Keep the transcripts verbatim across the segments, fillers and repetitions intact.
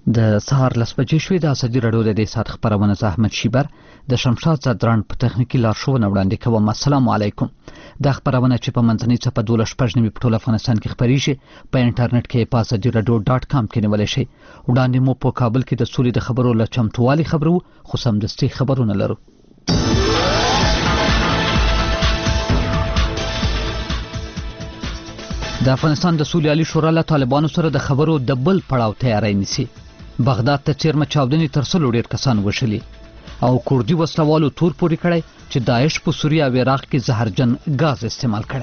د سهار لس بجې شوې. د ازادي راډیو د دې ساعت خبرونه زه احمد شیبر د شمشاد زدران په تخنیکی لارښوونه وړاندې کوم. السلام علیکم. د خبرونه چې په منځنۍ څپه دولس شپږ نیمې په ټول افغانستان کې خبرېږي په انټرنیټ کې په ازادي راډیو ډاټ کام کې نیولای شئ. وړاندې مو په کابل کې د سولې د خبرو له چمتووالي خبرو خو سمدستي خبرونه لرو. د افغانستان د سولې عالی شورا له طالبانو سره د خبرو د بل پړاو تیاری نیسي. بغداد ته چیرمه چاودنې تر سلو ډیر کسان وشلي او کوردي وسلوالو تور پورې کړی چې داعش په سوریه او عراق کې زهرجن غاز استعمال کړي.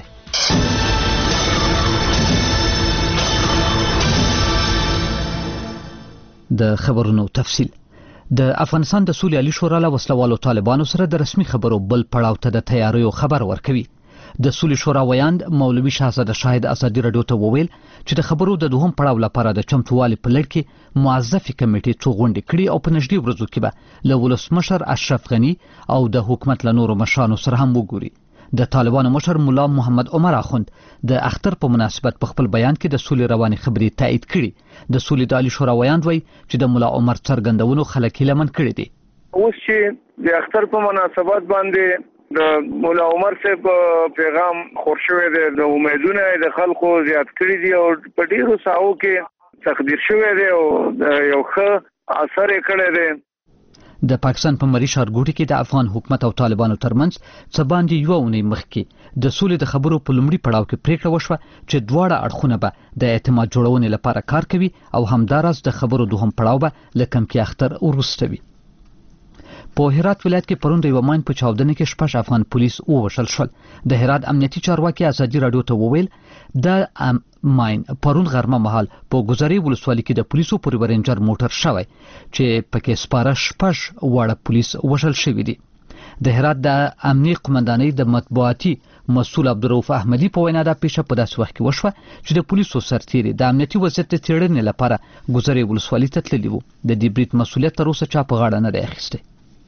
د خبرونو تفصیل. د افغانستان د سولې عالی شورا له وسلوالو طالبانو سره د رسمي خبرو بل پړاو ته د تیاریو خبر ورکوي. د سولې شورا ویاند مولوي شاهزاده شاهد ازادي راډیو ته وویل چې د خبرو د دوهم پړاو لپاره د چمتووالي په لړ کې موظفه کمیټې څو غونډې کړي او په نږدې ورځو کې به له ولسمشر اشرف غني او د حکومت له نورو مشرانو سره هم وګوري. د طالبانو مشر مولا محمد عمر اخوند د اختر په مناسبت په خپل بیان کې د سولې رواني خبرې تایید کړي. د سولې د عالی شورا ویاند وایي چې د مولا عمر څرګندونو خلک لمن کړي دي. اوس چې د اختر په مناسبت باندې د مولا عمر صاحب پیغام خورشوي د امیدونه د خلکو زیات کړی دي او په ډیرو ساو کې تقدیر شوی دی او یو ښه اثر یې کړی دی. د پاکستان په مری ښارګوټي کې د افغان حکومت او طالبانو ترمنځ څه باندې یو اونۍ مخکې د سولې د خبرو په لومړي پړاو کې پریکړه وشوه چې دواړه اړخونه به د اعتماد جوړونې لپاره کار کوي او همداراز د خبرو دوهم پړاو به له کمکې اختر وروسته وي. په هرات ولایت کې پرون د یو ماین په چاودنه کې شپږ افغان پولیس ووژل شول. د هرات امنیتي چارواکي ازادي راډیو ته وویل د ماین پرون غرمه مهال په ګذري ولسوالۍ کې د پولیسو پورې رینجر موټر شوی چې پکې سپاره شپږ واړه پولیس وژل شوي دي. د هرات د امنیتي قومندانۍ د مطبوعاتي مسؤل عبدالرؤف احمدي په وینا دا پیښه په داسې وخت کې وشوه چې د پولیسو سرتیري د امنیتي وضعیت د څېړنې لپاره ګذري ولسوالۍ ته تللي وو. د دې برید مسؤلیت تر اوسه چا په غاړه نه دی اخیستی.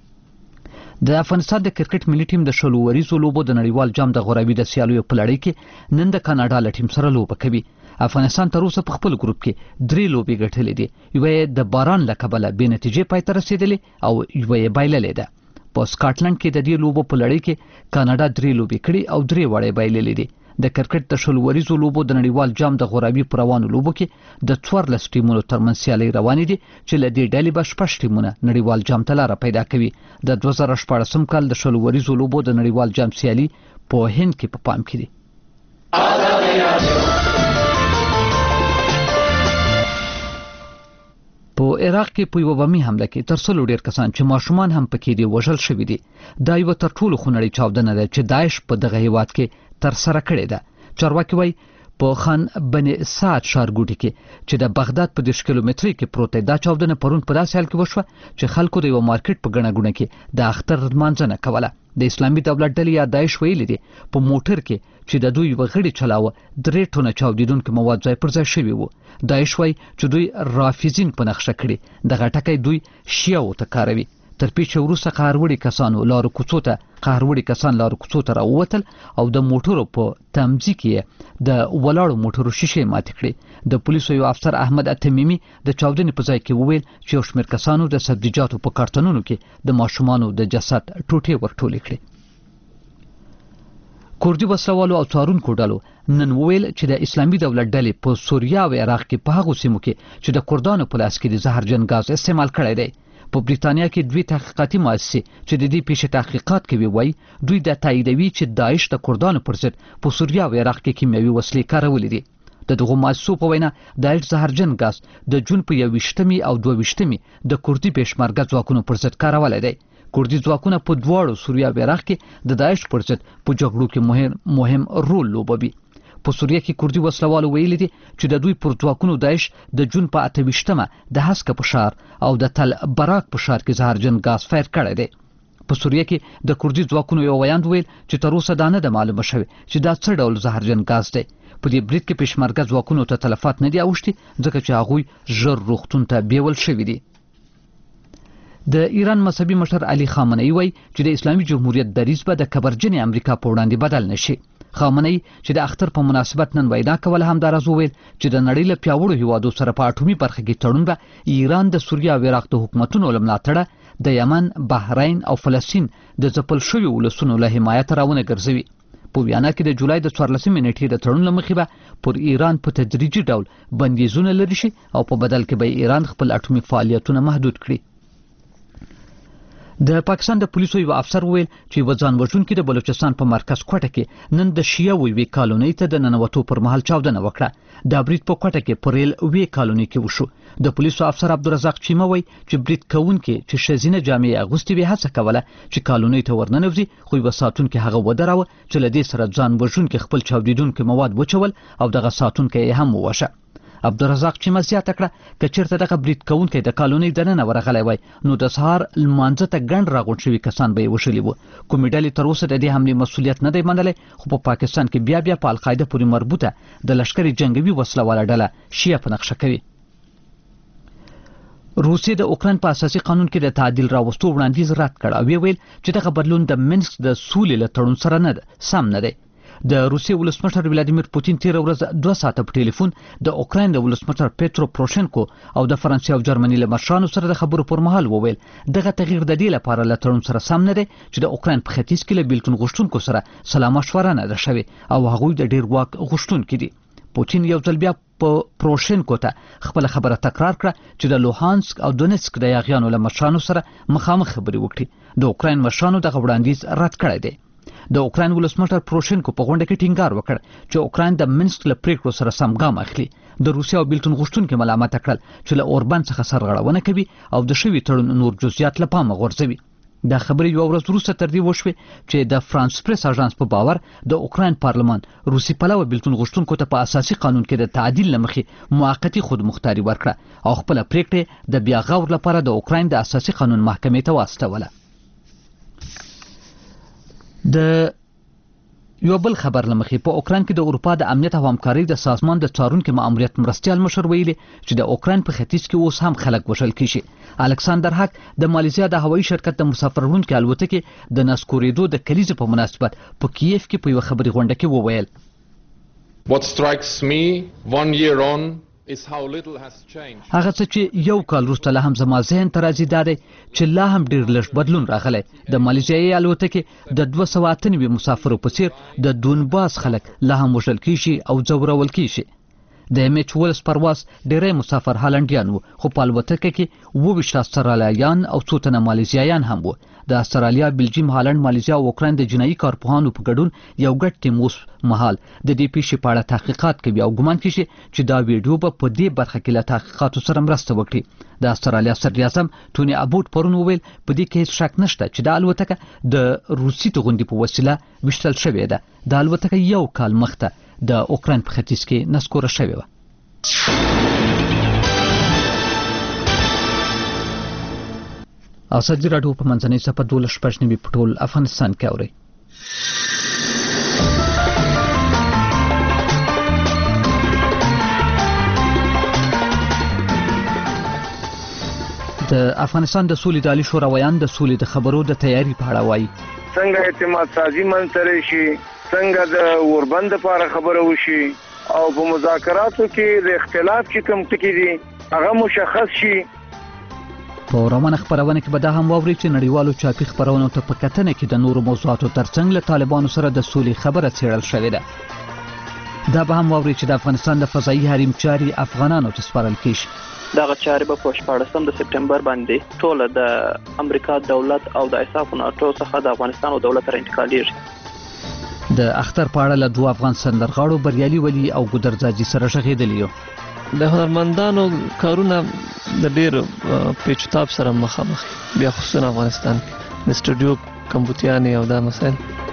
د افغانستان د کرکټ ملي ټیم د شلو وریزو لوبو د نړیوال جام د غوراوي د سیالیو په لړۍ کې نن د کاناډا له ټیم سره لوبه کوي. افغانستان تر اوسه په خپل ګروپ کې درې لوبې ګټلې دي. یوه د باران له کبله بې نتیجې پای ته رسېدلې او یوه یې بایللې ده. په سکاټلند کې د دې لوبو په لړۍ کې کاناډا درې لوبې کړي او درې وړې بایللې دي. د کرکټ د شلو وریزو لوبو د نړیوال جام د غوراوي پر روانو لوبو کې د څوارلس ټیمونو ترمنځ سیالۍ روانې دي چې له دې ډلې به شپږ ټیمونه نړیوال جام ته لاره پیدا کوي. د دوه زره شپاړسم کال د شلو وریزو لوبو د نړیوال جام سیالي په هند کې په پام کې دي. په عراق کې په یوه بمي حمله کې تر سلو ډیر کسان چې ماشومان هم پکې دي وژل شوي دي. دا یوه تر ټولو خونړۍ چاودنه ده چې داعش په دغه هیواد کې تر سره کړې ده. چارواکي وایي په خان بن سعد ښارګوټي کې چې د بغداد په دېرش کیلومترۍ کې پروت دی. دا چاودنه پرون په داسې حال کې وشوه چې خلکو د یو مارکیټ په ګڼه ګوڼه کې د اختر لمانځنه کوله. د اسلامي دولت ډلې یا داعش ویلي دي په موټر کې چې د دوی یوه غړي چلاوه درې ټونه چاودېدونکي مواد ځای پر ځای شوي وو. داعش وایي چې دوی رافضین په نقشه کړي. دغه ټکی دوی شیعو ته کاروي. تر پیښې وروسته قهروړي کسانو لارو کوڅو ته قهروړي کسان لارو کوڅو ته راووتل او د موټرو په تمځي کې د ولاړو موټرو شیشې ماتې کړې. د پولیسو یو افسر احمد اتمیمي د چاودنې په ځای کې وویل چې یو شمېر کسانو د سبزیجاتو په کارتنونو کې د ماشومانو د جسد ټوټې ورټولې کړې. کوردي وسلوالو او څارونکو ډلو نن وویل چې د اسلامي دولت ډلې په سوریه او عراق کې په هغو سیمو کې چې د کردانو په لاس کې د زهرجن غاز استعمال کړی دی. په بریتانیا کې دوی تحقیقاتي مؤسسې چې د دې پیښې تحقیقات کوي وایي دوی دا تاییدوي چې داعش د کردانو پر ضد په سوریه او عراق کې کیمیاوي وسلې کارولې دي. د دغو مؤسسو په وینا داعش زهرجن غاز د جون په یوویشتمې او دوه ویشتمې د کردي پېشمرګه ځواکونو پر ضد کارولی دی. کردي ځواکونه په دواړو سوریه او عراق کې د داعش پر ضد په جګړو کې مهم مهم رول لوبوي. په سوریه کې کردي وسلوالو ویلي دي چې د دوی پر ځواکونو داعش د جون په اته ویشتمه د هسکه په ښار او د تل براک په ښار کې زهرجن غاز فایر کړی دی. په سوریه کې د کردي ځواکونو یو ویاند ویل چې تر اوسه دا نه ده معلومه شوې چې دا څه ډول زهرجن غاز دی. په دې برید کې پېشمرګه ځواکونو ته تلفات نه دي اوښتي ځکه چې هغوی ژر روغتون ته بیول شوي دي. د ایران مذهبي مشر علي خامنه‌ای وایي چې د اسلامي جمهوریت دریځ به د کبرجنې امریکا په وړاندې بدل نشي. خامنه‌ای چې د اختر په مناسبت نن وینا کوله هم دا راز وویل چې د نړۍ له پیاوړو هیوادو سره په اټومي برخه کې تړون به ایران د سوریه او عراق د حکومتونو له ملاتړه د یمن، بحرین او فلسطین د ځپل شویو ولسونو له حمایت راونه ګرځوي. په وینا کې د جولای د څوارلسمې نیټې د تړون له مخې به پر ایران په تدریجي ډول بندیزونه لري شي او په بدل کې به ایران خپل اټومي فعالیتونه محدود کړي. د پاکستان د پولیسو یو افسر ویل چې وځان وژونکي د بلوچستان په مرکز کوټه کې نن د شیعه وی کالونی ته د ننوتو پر مهال چاودنه وکړه. د برید په کوټه کې پرېل وی کالونی کې وشو. د پولیسو افسر عبدالرزاق چیمه وی چې برید کوونکي چې شزینه جامې اغوستي وی هڅه کوله چې کالونی ته ورننوځي، خو یو ساتونکي هغه ودراوه چې له دې سره ځان وژونکي خپل چاودیدونکي مواد وچول او دغه ساتونکي هم ووشه. عبدالرزاق چیمه زیاته کړه که چیرته دغه برید کوونکی د کالونی دننه ورغلی وای نو د سهار لمانځه ته ګڼ راغونډ شوي کسان به یې وشلي وو. کومې ډلې تر اوسه د دې حملې مسؤلیت نه دی منلی، خو په پاکستان کې بیا بیا په القاعده پورې مربوطه د لښکرې جنګوي وسله واله ډله شیعه په نقشه کوي. روسیې د اوکراین په اساسي قانون کې د تعدیل راوستو وړاندیز رد کړ او ویل چې دغه بدلون د منسک د سولې له تړون سره نه ده، سم نه دی. د روسیې ولسمشر ولادیمیر پوتین تیر ورځ دوه ساعته په ټلیفون د اوکراین د ولسمشر پیترو پروشنکو او د فرانسې او جرمني له مشرانو سره د خبرو پر مهال وویل دغه تغییر د دې لپاره له تړون سره سم نه دی چې د اوکراین په ختیځ کې له بیلتون غوښتونکو سره سلا مشوره نه ده شوې او هغوی د ډیر واک غوښتونکي دي. پوتین یو ځل بیا په پروشنکو ته خپل خبره تکرار کړه چې د لوهانسک او دونیتسک د یاغیانو له مشرانو سره مخامخ خبرې وکړي. د اوکراین مشرانو دغه وړاندیز رد کړی دی. د اوکراین ولسمشر پروشنکو په غونډه کې ټینګار وکړ چې اوکراین د منسک له پریکړو سره سم ګام اخلي. د روسیا او بیلتون غوښتونکو ملامت کړل چې له اوربان څخه سرغړونه کوي او د شوي تړون نور جزئیات له پامه غورځوي. دا خبرې یو ورځ وروسته تر دې وشوې چې د فرانس پریس اژانس په باور د اوکراین پارلمان روسي پلوه بیلتون غوښتونکو ته په اساسي قانون کې د تعدیل له مخې موقتي خودمختاري ورکړه او خپل پریکړه د بیا غور لپاره د اوکراین د اساسي قانون محکمې ته واستوله. د یو بل خبر لمخې په اوکراین کې د اروپا د امنیت او همکارۍ د سازمان د څارونکو ماموریت مرستیال مشر ویلي چې د اوکراین په ختیځ کې اوس هم خلک وژل کیږي. الکساندر هاک د مالیزیا د هوایي شرکت د مسافر وړونکو الوتکې د نسکورېدو د کلیزې په مناسبت په کیف کې په یو خبري غونډه کې وویل What strikes me one year on هغه څه چې یو کال وروسته لا هم زما ذهن ته راځي دا دی چې لا هم ډېر لږ بدلون راغلی. د مالیزیایي الوتکې د دوه سوه اته نوي مسافرو په څیر د دونباس خلک لا هم وژل کیږي او ځورول کیږي. د ایم ایچ ولس پرواز ډېری مسافر هالنډیان وو، خو په الوتکه کې اووه ویشت استرالیایان او څو تنه مالیزیایان هم وو. د استرالیا، بلجیم، هالند، مالیزیا او اوکراین د جنایي کارپوهانو په ګډون یو ګډ ټیم اوس مهال د دې پیښې په اړه تحقیقات کوي او ګمان کیږي چې دا ویډیو به په دې برخه کې له تحقیقاتو سره مرسته وکړي. د استرالیا صدر اعظم ټوني ابوټ پرون وویل په دې کې هیڅ شک نشته چې د الوتکه د روسي توغندي په وسیله وشتل شوې ده. د الوتکه یو کال مخته د اوکراین په ختیځ کې نسکوره شوې وه. ازادي راډیو په منځنۍ صفحه دولس شپږ نوي په ټول افغانستان کې اوري. د افغانستان د سولې د عالی شوراویان د سولې د خبرو د تیاری په اړه وایي څنګه اعتماد سازي منځته شي، څنګه د اوربند لپاره خبره وشي او په مذاکراتو کې د اختلاف چې کوم ټکي دي هغه مشخص شي. په روانه خبرونه کې به دا هم واوري چې نړیوالو چاپي خبرونو ته په کتنه کې د نورو موضوعاتو ترڅنګ له طالبانو سره د سولې خبره څېړل شوې ده. دا به هم واوري چې د افغانستان د فضایي حریم چاري افغانانو ته سپارل کیږي. دغه چارې به په شپاړسم د سپټمبر باندې ټول د امریکا دولت او د اساف ناتو څخه د افغانستان او دولت سره انتقالېږي. د اختر په اړه له دوه افغان سندرغاړو بریالي ولي او ګودرزاجي سره غږېدلي یو. د هنرمندانو کارونه د ډېر پیچتاب سره مخامخ بیا خصوصا افغانستان د سټوډیو کمپوتیانې او دا مسایل.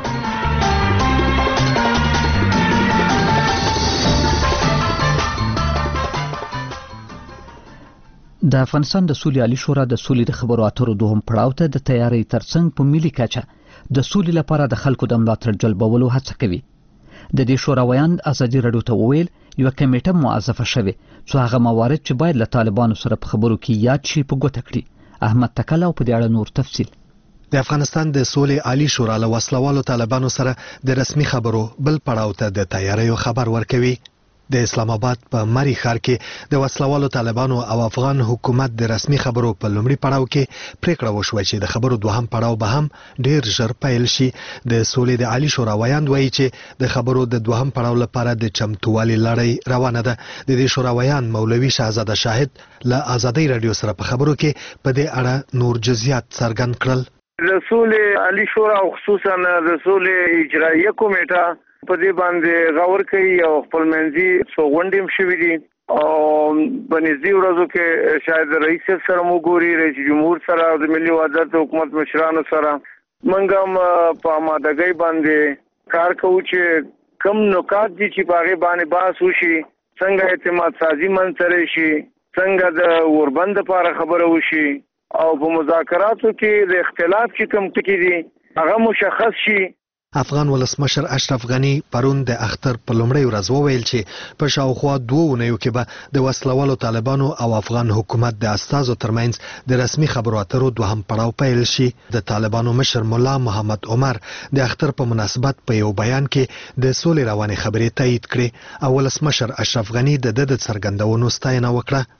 د افغانستان د سولې عالی شورا د سولې د خبرو اترو دوهم پړاو ته د تیاری ترڅنګ په ملي کچه د سولې لپاره د خلکو د ملاتړ جلبولو هڅه کوي. د دې شوراویان ازادي راډیو ته وویل یو کمیټه موظفه شوه چې هغه موارد چې باید له طالبانو سره په خبرو کې یاد شي په ګوته کړي. احمد تکل او په دې اړه نور تفصیل. د افغانستان د سولې عالی شورا له وسلوالو طالبانو سره د رسمي خبرو بل پړاو ته د تیاریو خبر ورکوي. د اسلام آباد په مری ښار کې د وسلوالو طالبانو او افغان حکومت د رسمي خبرو په لومړي پړاو کې پریکړه وشوه چې د خبرو دوهم پړاو به هم ډیر ژر پیل شي. د سولې د عالی شورا ویاند وایي چې د خبرو د دوهم پړاو لپاره د چمتووالي لړۍ روانه ده. د دې شورا ویاند مولوي شهزاده شاهد له آزادۍ رادیو سره په خبرو کې په دې اړه نور جزئیات څرګند کړل. د سولې عالی شورا او خصوصا د سولې اجراییه کمیټه په دې باندې غور کوي او خپل منځي سوغونډم شوې دي او په نږدې ورځو کې شاید رئیس سره مو ګوري، رئیس جمهور سره او د ملي وحدت حکومت مشرانو سره موږ هم په آمادګۍ باندې کار کوو چې کم نکات دي چې په هغه باندې بحث وشي، څنګه اعتماد سازي منځته شي، څنګه د اوربند لپاره خبره وشي او په مذاکراتو کې د اختلاف چې کوم ټکي دي هغه مشخص شي. افغان ولسمشر اشرف غنی پرون د اختر په لومړۍ ورځ وویل چې په شاوخوا دوه اونیو کې به د وسلوالو طالبانو او افغان حکومت د استازو ترمنځ د رسمي خبرو اترو دوهم پړاو پیل شي. د طالبانو مشر مولا محمد عمر د اختر په مناسبت په یو بیان کې د سولې روانې خبرې تایید کړې او ولسمشر اشرف غنی د د څرګندونو ستاینه وکړه.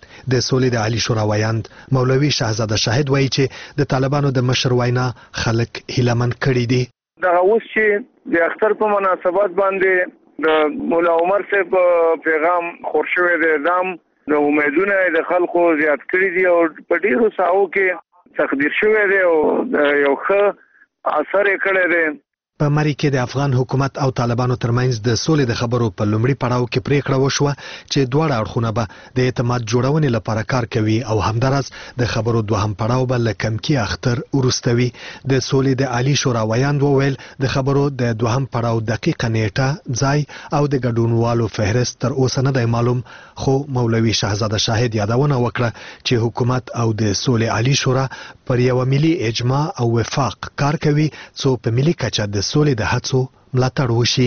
د سولې د عالی شورا ویاند مولوي شهزاده شاهد وایي چې د طالبانو د مشر وینا خلک هیلمن کړي دي. دا اوس چې د اختر په مناسبت باندې د مولا عمر صاحب پیغام خور شوی دی، دام د امیدونه د خلکو زیات کړی دي او په ډیرو ساحو کې تقدیر شوی دی او یو ښه اثر یې کړی دی. په مری کې د افغان حکومت او طالبانو ترمنځ د سولې د خبرو په لومړي پړاو کې پریکړه وشوه چې دواړه اړخونه به د اعتماد جوړونې لپاره کار کوي او همدارس د خبرو دوهم پړاو به له کمکی اختر ورستوي. د سولې د عالی شورا ویاند وویل د خبرو د دوهم پړاو دقیقه نیټه، ځای او د ګډونوالو فهرست تر اوسه نه دی معلوم، خو مولوي شهزاده شاهد یادونه وکړه چې حکومت او د سولې عالی شورا پر یو ملي اجماع او وفاق کار کوي څو په ملي کچه د سولې د هڅو ملاتړ وشي.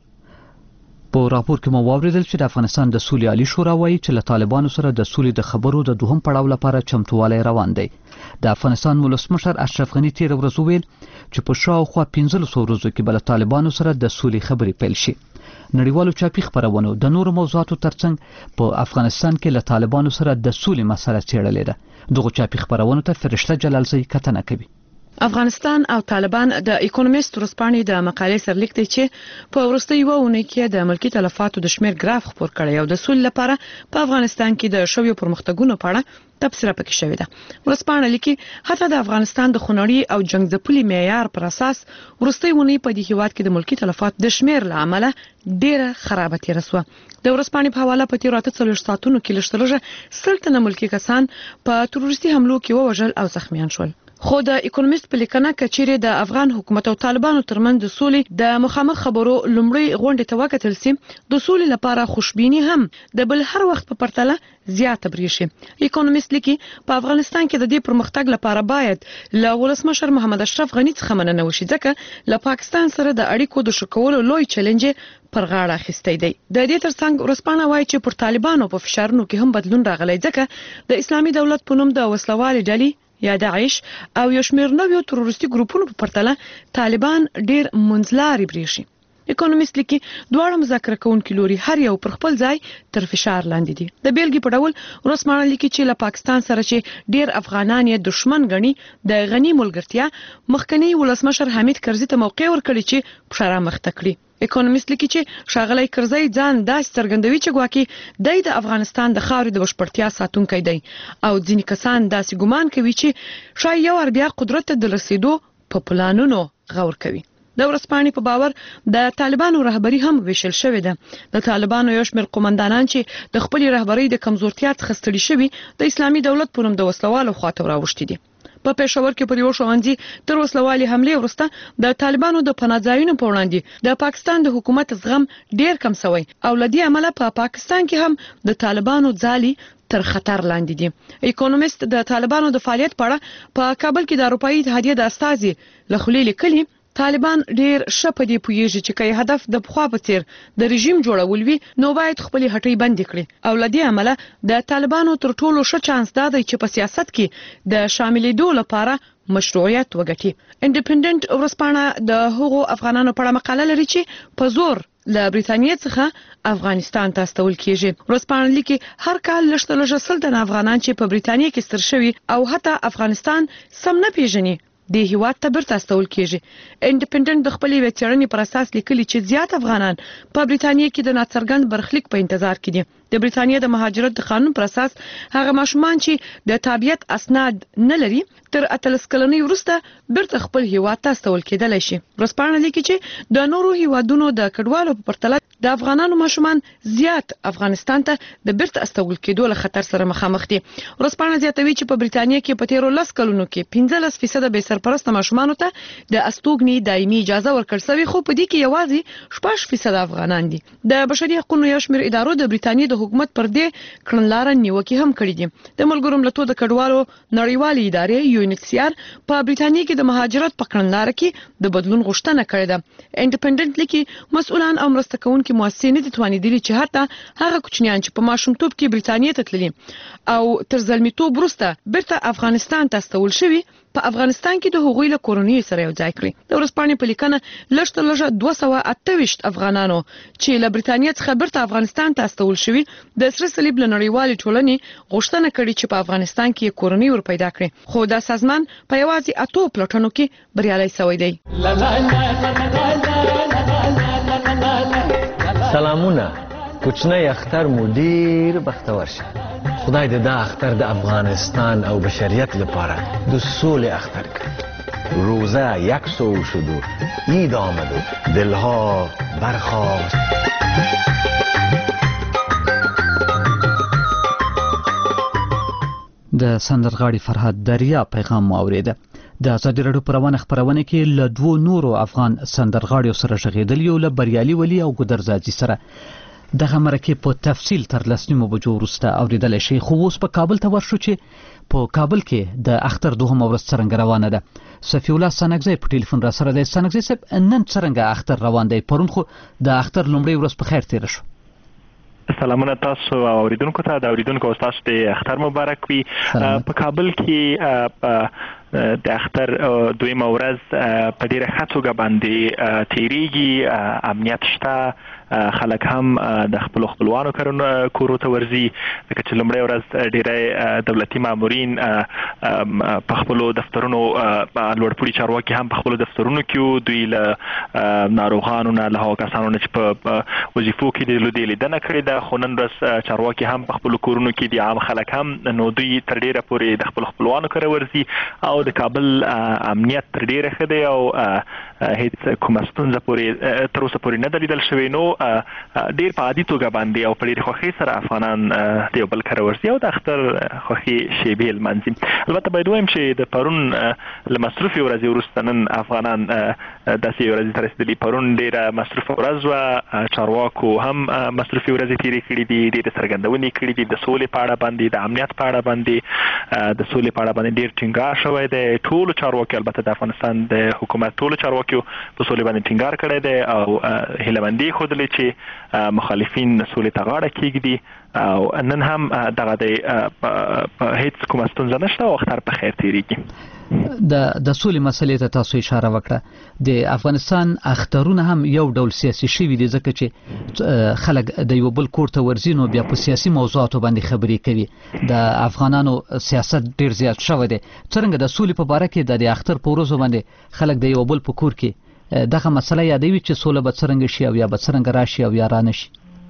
په راپور کې مو واوریدل چې د افغانستان د سولې عالی شورا وایي چې له طالبانو سره د سولې د خبرو د دوهم پړاو لپاره چمتووالی روان دی. د افغانستان ولسمشر اشرف غنی تیر ورځ وویل چې په شاوخوا پنځلس ورځو کې به له طالبانو سره د سولې خبرې پیل شي. نړیوالو چاپی خبرونو د نورو موضوعاتو ترڅنګ په افغانستان کې له طالبانو سره د سولې مسله څېړلې ده. دغه چاپی خبرونو ته فرشته جلالزی کتنه کوي. افغانستان او طالبان د اکونومیست ورځپاڼې د مقالې سرلیک دی چې په وروستۍ یوه اونۍ کې د ملکي تلفاتو د شمیر ګراف خپور کړی او د سولې لپاره په افغانستان کې د شویو پرمختګونو په اړه تبصره پکې شوې ده. ورځپاڼه لیکي حتی د افغانستان د خونړي او جنگ ځپلي معیار پر اساس وروستۍ اونۍ په دې هیواد کې د ملکي تلفاتو د شمیر له امله ډیره خرابه تیره سوه. د ورځپاڼې په حواله په تیرو اته څلوېښت ساعتونو کې لږ تر لږه سل تنه ملکي کسان په تروریستي حملو کې ووژل او زخمیان شول. خو د اکونومیست په لیکنه کې چیرې د افغان حکومت او طالبانو ترمنځ د سولې د مخامخ خبرو لومړی غونډې ته وکتل سي، د سولې لپاره خوشبیني هم د بل هر وخت په پرتله زیاته بریښي. اکونومیست لیکي په افغانستان کې د دې پرمختګ لپاره باید له ولسمشر محمد اشرف غنی څخه مننه وشي، ځکه له پاکستان سره د اړیکو د ښه کولو لوی چیلنج پر غاړه اخیستی دی. د دې ترڅنګ ورځپاڼه وایي چې پر طالبانو په فشارونو کې هم بدلون راغلی، ځکه د اسلامي دولت په نوم د وسلوالې ډلې یا داعش او یو شمېر نویو تروریستي ګروپونو په پرتله طالبان ډیر منځلاري بریښي. اکونومیست لیکي دواړه مذاکره کوونکي لوري هر یو پر خپل ځای تر فشار لاندې دي. د بیلګې په ډول ورځپاڼه لیکي چې له پاکستان سره چې ډیر افغانان یې دشمن ګڼي، د غني ملګرتیا مخکنی ولسمشر حمید کرزي ته موقع ورکړي چې پښه رامخته کړي. اکونومیست لیکي چې ښاغلی کرزي ځان داسې څرګندوي چې ګواکې دی د افغانستان د خاورې د بشپړتیا ساتونکی دی او ځینې کسان داسې ګمان کوي چې شاید یو وار بیا قدرت ته د رسیدو په پلانونو غور کوي. د ورځپاڼې په باور د طالبانو رهبری هم ویشل شوې ده. د طالبانو یو شمېر قومندانان چې د خپلې رهبرۍ د کمزورتیا څخه ستړي شوي د اسلامي دولت په نوم د وسلوالو خواته راوښتي دي. په پېښور کې پر یو ښوونځي تر وسلوالي حملې وروسته د طالبانو د پناه ځایونو په وړاندې د پاکستان د حکومت زغم ډیر کم شوی او له دې امله په پا پاکستان کې هم د طالبانو ځالي تر خطر لاندې دي. اکونومیست د طالبانو د فعالیت په اړه په کابل کې د اروپאי اتحادیې د استازي له خولې لیکلي طالبان ډیر ښه په دې پوهیږي چې که هدف د پخوا په څیر د رژیم جوړول وي نو باید خپل هټۍ بندې کړي او له دې امله د طالبانو تر ټولو ښه چانس دا دی چې په سیاست کې د شاملېدو لپاره مشروعیت وګټي. انډیپندنت ورسپانه د هغو افغانانو په اړه مقاله لري چې په زور له بریتانیا څخه افغانستان ته استول کیږي. ورسپانه لیکي هر کال لږ تر لږه سل تنه افغانان چې په بریتانیا کې ستر شوي او حتی افغانستان سم نه پیژني د هیواد ته بیرته استول کیږي. انډیپندنت د خپلې ویچرنې پر اساس لیکلي چې زیات افغانان په بریتانیا کې د ناڅرګند برخلیک په انتظار کې دي. د بریتانیا د مهاجرت د قانون پر اساس هغه ماشومان چې د تابعیت اسناد نه لري تر اتلس کلنۍ وروسته بیرته خپل هیواد ته استول کېدلی شي. ورسپانه لیکي چې د نورو هیوادونو د کډوالو په پرتله د افغانانو ماشومان زیات افغانستان ته د بیرته استول کېدو له خطر سره مخامخ دي. ورسپانه زیاتوي چې په بریتانیا کې په تیرو لس کلونو کې پنځلس فیصد به سرپرست ماشومان ته د استوګنې دایمي اجازه ورکړل شوې، خو په دې کې یوازې شپږ فیصد افغانان دي. د بشري حقوقو یو شمېر ادارو د بریتانیا د حکومت پر دې کړنلاره نیوکې هم کړې دي. د ملګرو ملتونو د کډوالو نړیوالې ادارې یو ان ایچ سی آر په بریتانیا کې د مهاجرت په کړنلاره کې د بدلون غوښتنه کړې ده. انډیپندنت لیکي مسؤلان او مرسته کوونکي مؤسسې نه دي توانیدلي چې حتی هغه کوچنیان چې په ماشومتوب کې بریتانیا ته تللي او تر زلمیتوب وروسته بیرته افغانستان ته استول شوي په افغانستان کې د هغوی له کورنۍ سره یو ځای کړي. د ورسپانې په لیکنه لږ تر لږه دوه سوه اته ویشت افغانانو چې له بریتانیا څخه بیرته افغانستان ته استول شوي د سره صلیب له نړیوالې ټولنې غوښتنه کړې چې په افغانستان کې کورنۍ ور پیدا کړي، خو دا سازمان په یوازې اتو پلټنو کې بریالي شوی دی. سلامونه، کوچنی اختر مو ډیر بختور شه. خدای دې دا اختر د افغانستان او بشریت لپاره د سولې اختر کړي. روزه یک سو شد و عید آمد و دلها برخاست. د سندرغاړي فرهاد دریا پیغام مو اوریده. د ازادي راډیو په روانه خبرونه کې له دوو نورو افغان سندرغاړیو سره شغېدل، یو له بریالي ولي او ګودرزاجي سره. دغه مرکه په تفصیل تر لسنیمو بجو وروسته اوریدل شي، خو اوس په کابل ته ورشو چې په کابل کې د اختر دوهمه ورځ څرنګه روانه ده. صفی الله سنگزی په ټلیفون را سره دی. سنگزی صاحب، نن څرنګه اختر روان دی؟ پرون خو د اختر لومړی ورځ په خیر تیر شو. سلامونه تاسو او اوریدونکو ته. د اوریدونکو تاسو ته اختر مبارک وي. په کابل کې د اختر دویمه ورځ په ډیره ښه توګه باندې تیریږي. امنیت شته، خلک هم د خپل خپلوانو کورو ته ورځي، ځکه چې لومړی ورځ ډیری دولتي مامورین په خپلو دفترونو، لوړپوړي چارواکي هم په خپلو دفترونو کې دوی له ناروغانو نه، له هغو کسانو نه چې په وظیفو کې دي لودي لیدنه کړې ده. خو نن ورځ چارواکي هم په خپلو کورونو کې دي، عام خلک هم، نو دوی تر ډیره پورې د خپل خپلوانو کره ورځي او د کابل امنیت تر ډیره ښه دی او هیڅ کومه ستونزه پورې تر اوسه پورې نه ده لیدل شوې. نو ډیر په عادي توګه باندې او په ډېرې خوښۍ سره افغانان د یو بل کره ورځي او د اختر خوښي شیبې لمانځي. البته باید ووایم چې د پرون له مصروفې ورځې وروسته نن افغانان داسې یوې ورځې ته رسېدلي. پرون ډېره مصروفه ورځ وه، چارواکو هم مصروفې ورځې تېرې کړي دي، ډېرې څرګندونې کړي دي د سولې په اړه باندې، د امنیت په اړه باندې، د سولې په اړه باندې ډېر ټینګار شوی دی. ټولو چارواکو، البته د افغانستان د حکومت ټولو چارواکو په سولې باندې ټینګار کړی دی او هیلهمندي یې ښودلې چې مخالفین سولې ته غاړه کېږدي او نن هم دغه دی، هیڅ کومه ستونزه نشته او اختر په خیر تېرېږي. د د سولې مسلې ته تاسو اشاره وکړه. د افغانستان اخترونه هم یو ډول سیاسي شوي دي، ځکه چې خلک د یو بل کور ته ورځي نو بیا په سیاسي موضوعاتو باندې خبرې کوي. د افغانانو سیاست ډیر زیات شوی دی. څرنګه د سولې په باره کې د اختر په ورځو باندې خلک د یو بل په کور کې دغه مسله یادوي چې سوله به څرنګه شي او یا به څرنګه راشي او یا را نشي؟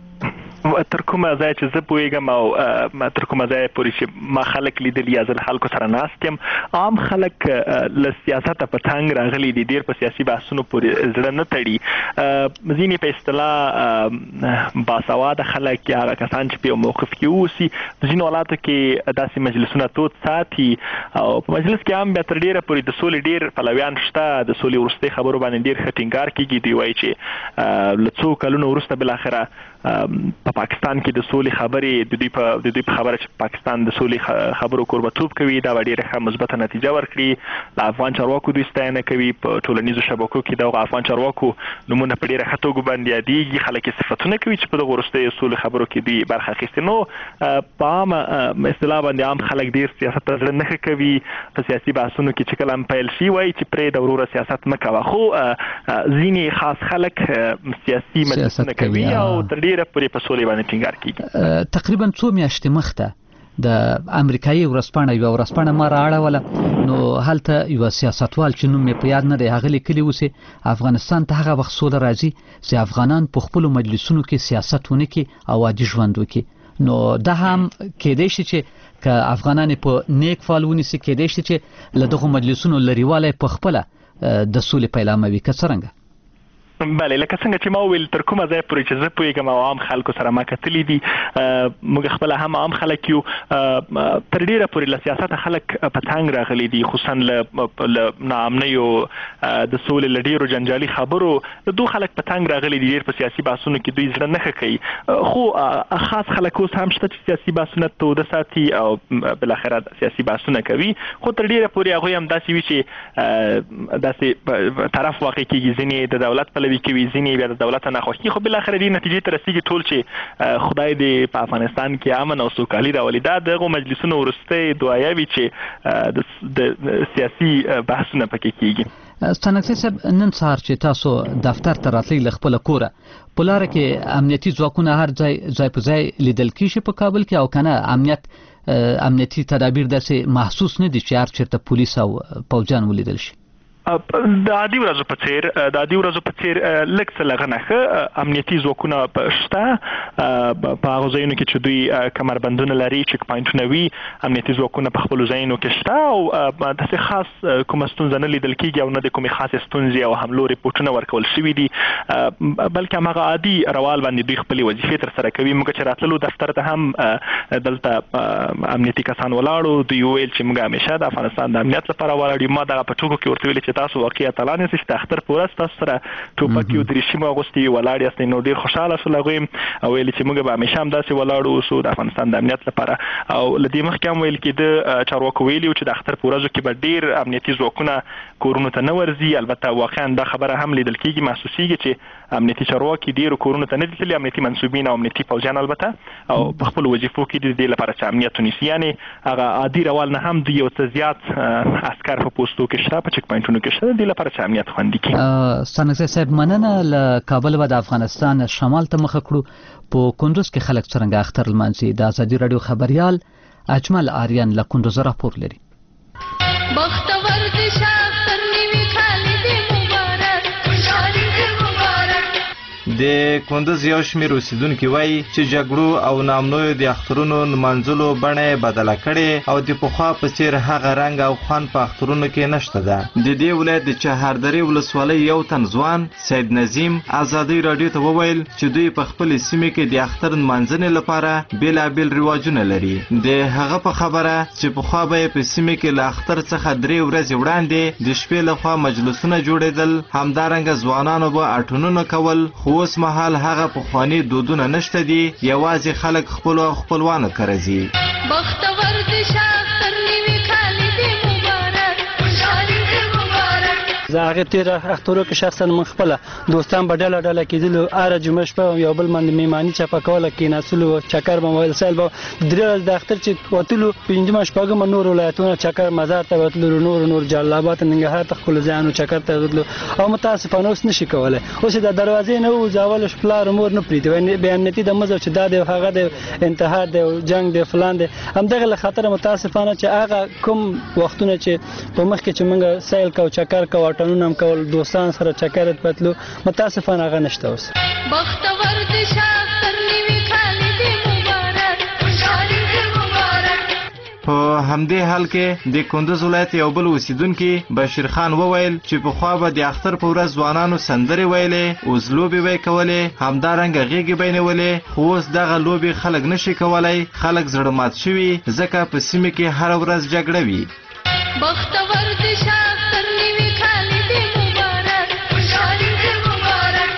تر کومه ځای چې زه پوهېږم او تر کومه ځای پورې چې ما خلک لیدلي یا زه له خلکو سره ناست یم، عام خلک له سیاسته په تنګ راغلي دي، ډېر په سیاسي بحثونو پورې زړه نه تړي. ځینې په اصطلاح باسواده خلک یا هغه کسان چې په یو موقف کې اوسي، په ځینو حالاتو کې داسې مجلسونه تود ساتي او په مجلس کې هم بیا تر ډېره پورې د سولې ډېر پلویان شته. د سولې وروستۍ خبرو باندې ډېر ښه ټینګار کېږي. دوی وایي چې له څو کلونو وروسته بالاخره په په پاکستان کې د سولې خبرې د دوی په د دوی په خبره چې پاکستان د سولې خبرو کوربتوب کوي دا ډیره ښه مثبته نتیجه ورکړي. د افغان چارواکو دوی ستاینه کوي په ټولنیزو شبکو کې د افغان چارواکو نمونه په ډیره ښه توګه باندې یادېږي. خلک یې صفتونه کوي چې په دغه وروستیو سولې خبرو کې دوی برخه اخیستې. نو په عامه اصطلاح باندې عام خلک ډیر سیاست ته زړه نه کوي. په سیاسي بحثونو کې چې کله هم پیل شي وایي چې پرې د وروره سیاست مه کوه، خو ځینې خاص خلک سیاسي مجلسونه کوي او تر ډیره پورې په سولې باندې ټینګار کوي. تقریبا څو میاشتې مخته د امریکایي ورځپاڼه یو ورځپاڼه ما راړوله، نو هلته یو سیاستوال چې نوم یې په یاد نه دی هغه لیکلي و چې افغانستان ته هغه وخت سوله راځي چې افغانان په خپلو مجلسونو کې سیاست ونه کړي او عادي ژوند وکړي. نو دا هم کېدای شي چې که افغانان په نیک فال ونیسي، کېدای شي چې له دغو مجلسونو لرېوالی په خپله د سولې پیلامه وي. که څرنګه؟ بله، لکه څنګه چې ما وویل تر کومه ځای پورې چې زه پوهېږم او عام خلکو سره ما کتلي دي، موږ خپله هم عام خلک یو، تر ډېره پورې له سیاسته خلک په تنګ راغلي دي، خصوصا له ناامنیو د سولې له ډېرو جنجالي خبرو دو خلک په تنګ راغلي دي. ډېر په سیاسي بحثونو کې دوی زړه نه ښه کوي، خو خاص خلک اوس هم شته چې سیاسي بحثونه توده ساتي او بالاخره سیاسي بحثونه کوي. خو تر ډېره پورې هغوی هم داسې وي چې داسې طرف واقع کېږي، ځینې د دولت په کوي، ځینې بیا د دولت نه خوښي، خو بالاخره دې نتیجې ته رسېږي ټول چې خدای دې په افغانستان کې امن او سوکالي راولي. دا دغو مجلسونو وروستۍ دعایه وي چې د سیاسي بحثونه پکې کېږي. ستانکزی صاحب، نن سهار چې تاسو دفتر ته راتلئ له خپله کوره، په لاره کې امنیتي ځواکونه هر ځای ځای په ځای لیدل کېږي په کابل کې، او که نه امنیت امنیتي تدابیر داسې محسوس نه دي چې هر چېرته پولیس او پوځیان ولیدل شي؟ د عادي ورځو په څیر د عادي ورځو په څیر لږ څه لږه نښه امنیتي ځواکونه شته په هغو ځایونو کې چې دوی کمربندونه لري، چک پاینټونه وي، امنیتي ځواکونه په خپلو ځایونو کې شته او داسې خاص کومه ستونزه نه لیدل کېږي او نه د کومې خاصې ستونزې او حملو ریپورټونه ورکول شوي دي، بلکې هماغه عادي روال باندې دوی خپلې وظیفې ترسره کوي. موږ چې راتللو دفتر ته هم دلته امنیتي کسان ولاړو، دوی وویل چې موږ همیشه د افغانستان د امنیت لپاره ولاړ یو. ما دغه په ټوکو کې ورته ویلي چې تاسو واقعي اتلان یاست چې د اختر په ورځ تاسو سره ټوپک یو دریشي مو اغوستې ولاړ یاست. نو ډېر خوشحاله شول هغوی او ویل چې موږ به همیشه همداسې ولاړ اوسو د افغانستان د امنیت لپاره. او له دې مخکې هم ویل کېده، چارواکو ویلي و چې د اختر په ورځو کې به ډېر امنیتي ځواکونه کورونو ته نه ورځي. البته واقعا دا خبره هم لیدل کېږي، محسوسېږي چې امنیتي چارواکي ډېرو کورونو ته نه دي تللي، امنیتي منصوبین او امنیتي پوځیان البته، او په خپلو وظیفو کې د دې لپاره چې امنیت ونیسي. یعنې هغه عادي روال نه هم د یو څه زیات عسکر په پوستو کې شته، په چک پاینټونو کې شته، د دې لپاره چې امنیت خوندي کړي. ستانکزی صاحب، مننه. له کابل به د افغانستان شمال ته مخه کړو. په کندوز کې خلک څرنګه اختر لمانځي؟ د ازادي راډیو خبریال اجمل آریان له کندوز راپور لري. بختور دي شاطر نیوي خالد مبارک، خوشحالي مبارک. د کندوز یو شمېر اوسیدونکي وایي چې جګړو او ناامنیو د اخترونو نمانځلو بڼه یې بدله کړې او د پخوا په څېر هغه رنګ او خوند په اخترونو کې نشته ده. د دې ولایت د چهاردرې ولسوالۍ یو تن ځوان سید نظیم ازادي راډیو ته وویل چې دوی په خپلې سیمې کې د اختر نمانځنې لپاره بېلابېل رواجونه لري. د هغه په خبره چې پخوا به یې په سیمې کې له اختر څخه درې ورځې وړاندې د شپې لخوا مجلسونه جوړېدل، همدارنګه ځوانانو به اټونونه کول، خو اوس مهال هغه پخواني دودونه نشته دي، یوازې خلک خپلو خپلوانو کره ځي. بختور دي شاطر نیوي خالد مبارک، خوشحالي مبارک. زه هغه تیر اخترو کې شخصا من خپل دوستان په ډله ډله کېدلو، اره جمعه شپه یو بل باندې میمانی چپه کوله، کېناستلو، چکر به موبایل سیل به درې ورځې د اختر چې وتلو، پنځمه شپږمه نور ولایتونه چکر مزار ته وتلو، نور نور جلالاباد ننګرهار ته خپل ځایانو چکر ته وتلو، او متاسفانه اوس نشي کولی. اوس د دروازې نه وځول پلار مور نه پرېږدي، بې امنیتي د مزه چې دا دی هغه د انتحار دی، جنګ دی، فلان دی. همدغه له خطره متاسفانه چې هغه کوم وختونه چې په مخکې چې موږ سیل کوو، چکر کوو، اټنونه هم کول، دوستان سره چکر ته تلو، متاسفانه هغه نشته اوس. بختور دي شاطر نیوي خالد مبارک، خوشحالي مبارک. په همدې حال کې د کندوز ولایت یو بل اوسیدونکي بشیر خان وویل چې پخوا به د اختر په ورځ ځوانانو سندرې ویلې، اوس لوبې به یې کولې، همدارنګه غېږې به یې نیولې، خو اوس دغه لوبې خلک نشي کولی. خلک زړه مات شوي ځکه په سیمې کې هره ورځ جګړه وي. بختور دي شاطر نیوي خالد مبارک، خوشحالي مبارک.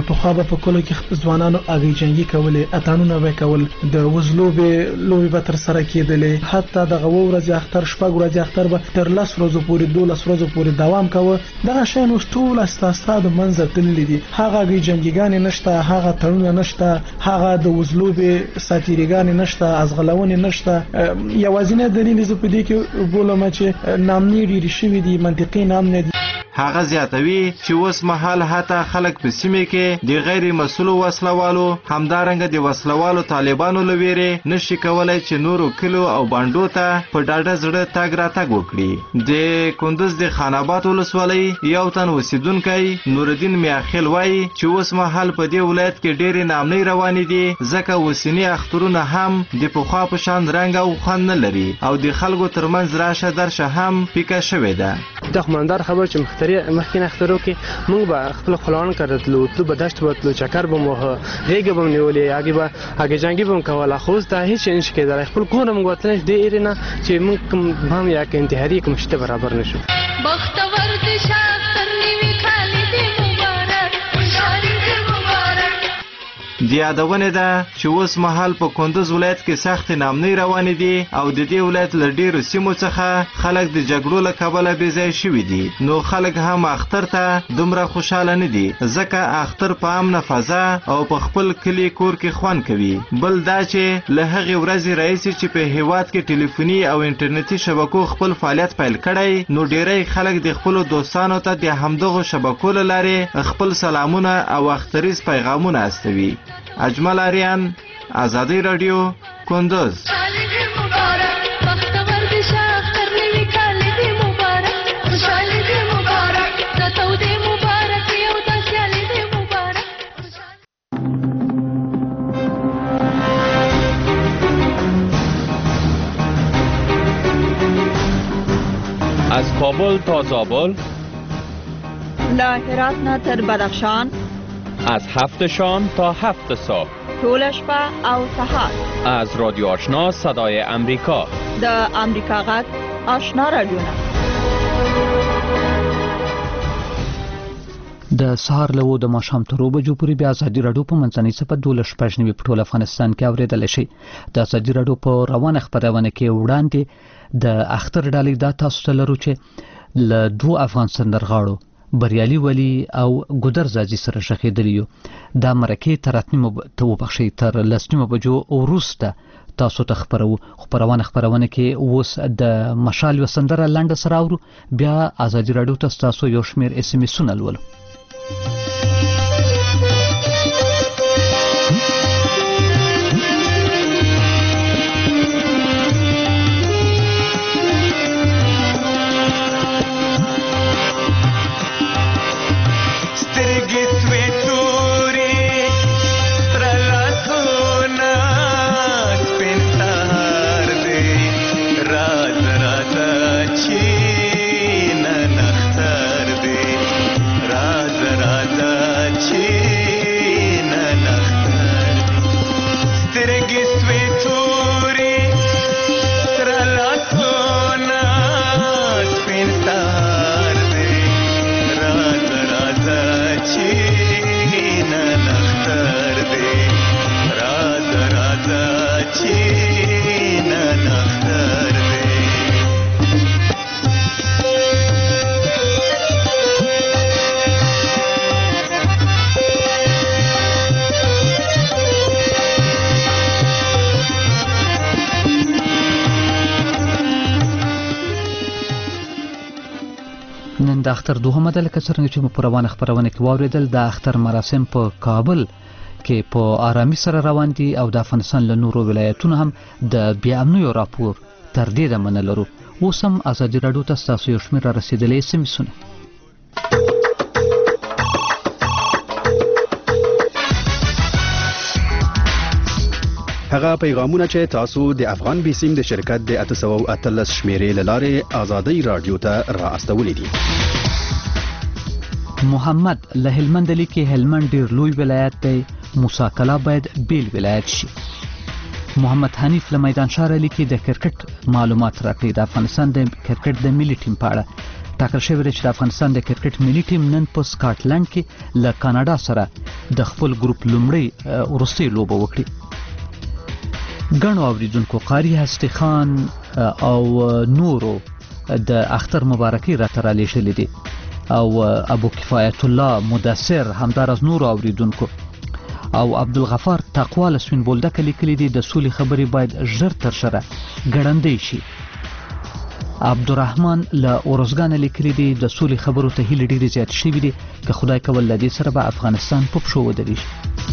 په خوا به په کلو کې ځوانانو اګي جنگي کولې اتانونه وکول د وزلو به لوبي به تر سره کېدلې حتی د غو ورځ اختر شپږ ورځ اختر به تر لس ورځې پورې دولس ورځې پورې دوام کاوه دا شین اوس ټول استاستا د منځ تللی دي هغه اګي جنگيګان نشته هغه تړونه نشته هغه د وزلو به ساتيريګان نشته ازغلون نشته یوازینه دلیل زه په دې کې بولم چې نامني ډیری شوی دي منطقي نام نه دي هغه زیاتوي چې اوس مهال حتی خلک په سیمه کې د غیر مسؤل وسلوالو همدارنګه د وسلوالو طالبانو لويري نشي کولای چې نورو کلو او باندو ته په ډاډه زړه تاګ را تاګ وکړي د کندوز د خانابات ولسوالۍ یو تن اوسیدونکي نوردین میاخیل وایي چې اوس مهال په دې ولایت کې ډېرې نامنۍ روانې دي ځکه وسینی اخترونه هم د پخوا په شان رنګ او خوند نه لري او د خلکو ترمنځ راشه درشه هم پیکه شوې ده د خماندار خبر چې مخکې اخترو کې موږ به خپل خلوان کړتلو تلو به دشت وتلو چکر به مو هغه به نیولې هغه به هغه جنگي به کوله خو دا هیڅ نشي کېدای خپل کور موږ وتل دې ایرنه چې موږ هم یا کې انتحاري کوم شته برابر نشو بختور دي شاکر نیوي خالد مبارک خوشالي دې مبارک د یادونه ده چې اوس مهال په کندوز ولایت کې سخت نامنۍ روانې دي او د دې ولایت له ډیرو سیمو څخه خلک د جګړو له کبله بې ځای شوي دي نو خلک هم اختر ته دومره خوشاله نه دي ځکه اختر په امنه فضا او په خپل کلي کور کې خوند کوي بل دا چې له هغې ورځې راهیسې چې په هیواد کې ټلیفوني او انټرنیټي شبکو خپل فعالیت پیل کړی نو ډیری خلک د خپلو دوستانو ته د همدغو شبکو له لارې خپل سلامونه او اختریز پیغامونه استوي اجمل آریان آزادی رادیو کندوز از کابل تا زابل له هرات نه تر بدخشان از هفت شام تا هفت صبح طول شپه او سهار از رادیو آشنا صدای امریکا د امریکا غږ آشنا رادیو د سهار له د ماښام تر بجو پورې بیا ازادي راډیو په منځنۍ صفه دولس شپږ نیمې په ټول افغانستان کې اورېدلی شي د ازادي راډیو په روانه خپرونه کې وړاندې د اختر ډالۍ دا تاسو ته لرو چې له دوه افغان سندرغاړو بریالي ولی او ګودر زاجي سره شخېدلی یو دا مرکه تر اتنیمو ته وبخښئ تر لسنیمو بجو وروسته تاسو ته خبرو خبرونه خبرونه کې اوس د مشال یو سندره لنډه سره اورو بیا ازادي راډیو ته تاسو یو شمېر اس ام اسونه لولو نن د اختر دوهمه ده لکه څرنګه چې مو په روانه خپرونه کې واورېدل د اختر مراسم په کابل کې په آرامي سره روان دي او د افغانستان له نورو ولایتونو هم د بیا امنیو راپور تر دې دمه نه لرو اوس هم ازادي راډیو ته ستاسو یو شمېر را رسېدلی اس ام اسونه هغه پیغامونه چې تاسو د افغان بیسیم د شرکت د اته سوه او اتلس شمیرې له لارې ازادي راډیو ته را استولې دي محمد له هلمند لیکي هلمند ډیر لوی ولایت دی موسی کلا باید بیل ولایت شي محمد حنیف له میدان شهر لیکي د کرکټ معلومات راکړي د افغانستان د کرکټ د ملي ټیم په اړه ټاکل شوی دی چې د افغانستان د کرکټ ملي ټیم نن په سکاټلند کې له کاناډا سره د خپل ګروپ لومړی وروستۍ لوبه وکړي. ګڼو اوریدونکو قاری هستی خان او نورو د اختر مبارکي راته رالیږلې دي او ابو کفایت الله مدثر همدارس نورو اوریدونکو او عبدالغفار تقوا سپین بولدک لیکلي دي د سولې خبرې باید ژر تر ژره ګړندۍ شي. عبدالرحمن له اورزګان لیکلي دي د سولې خبرو ته هیلې ډېرې زیاتې شوي دي که خدای کول له دې سره به افغانستان په پښو ودرېږي.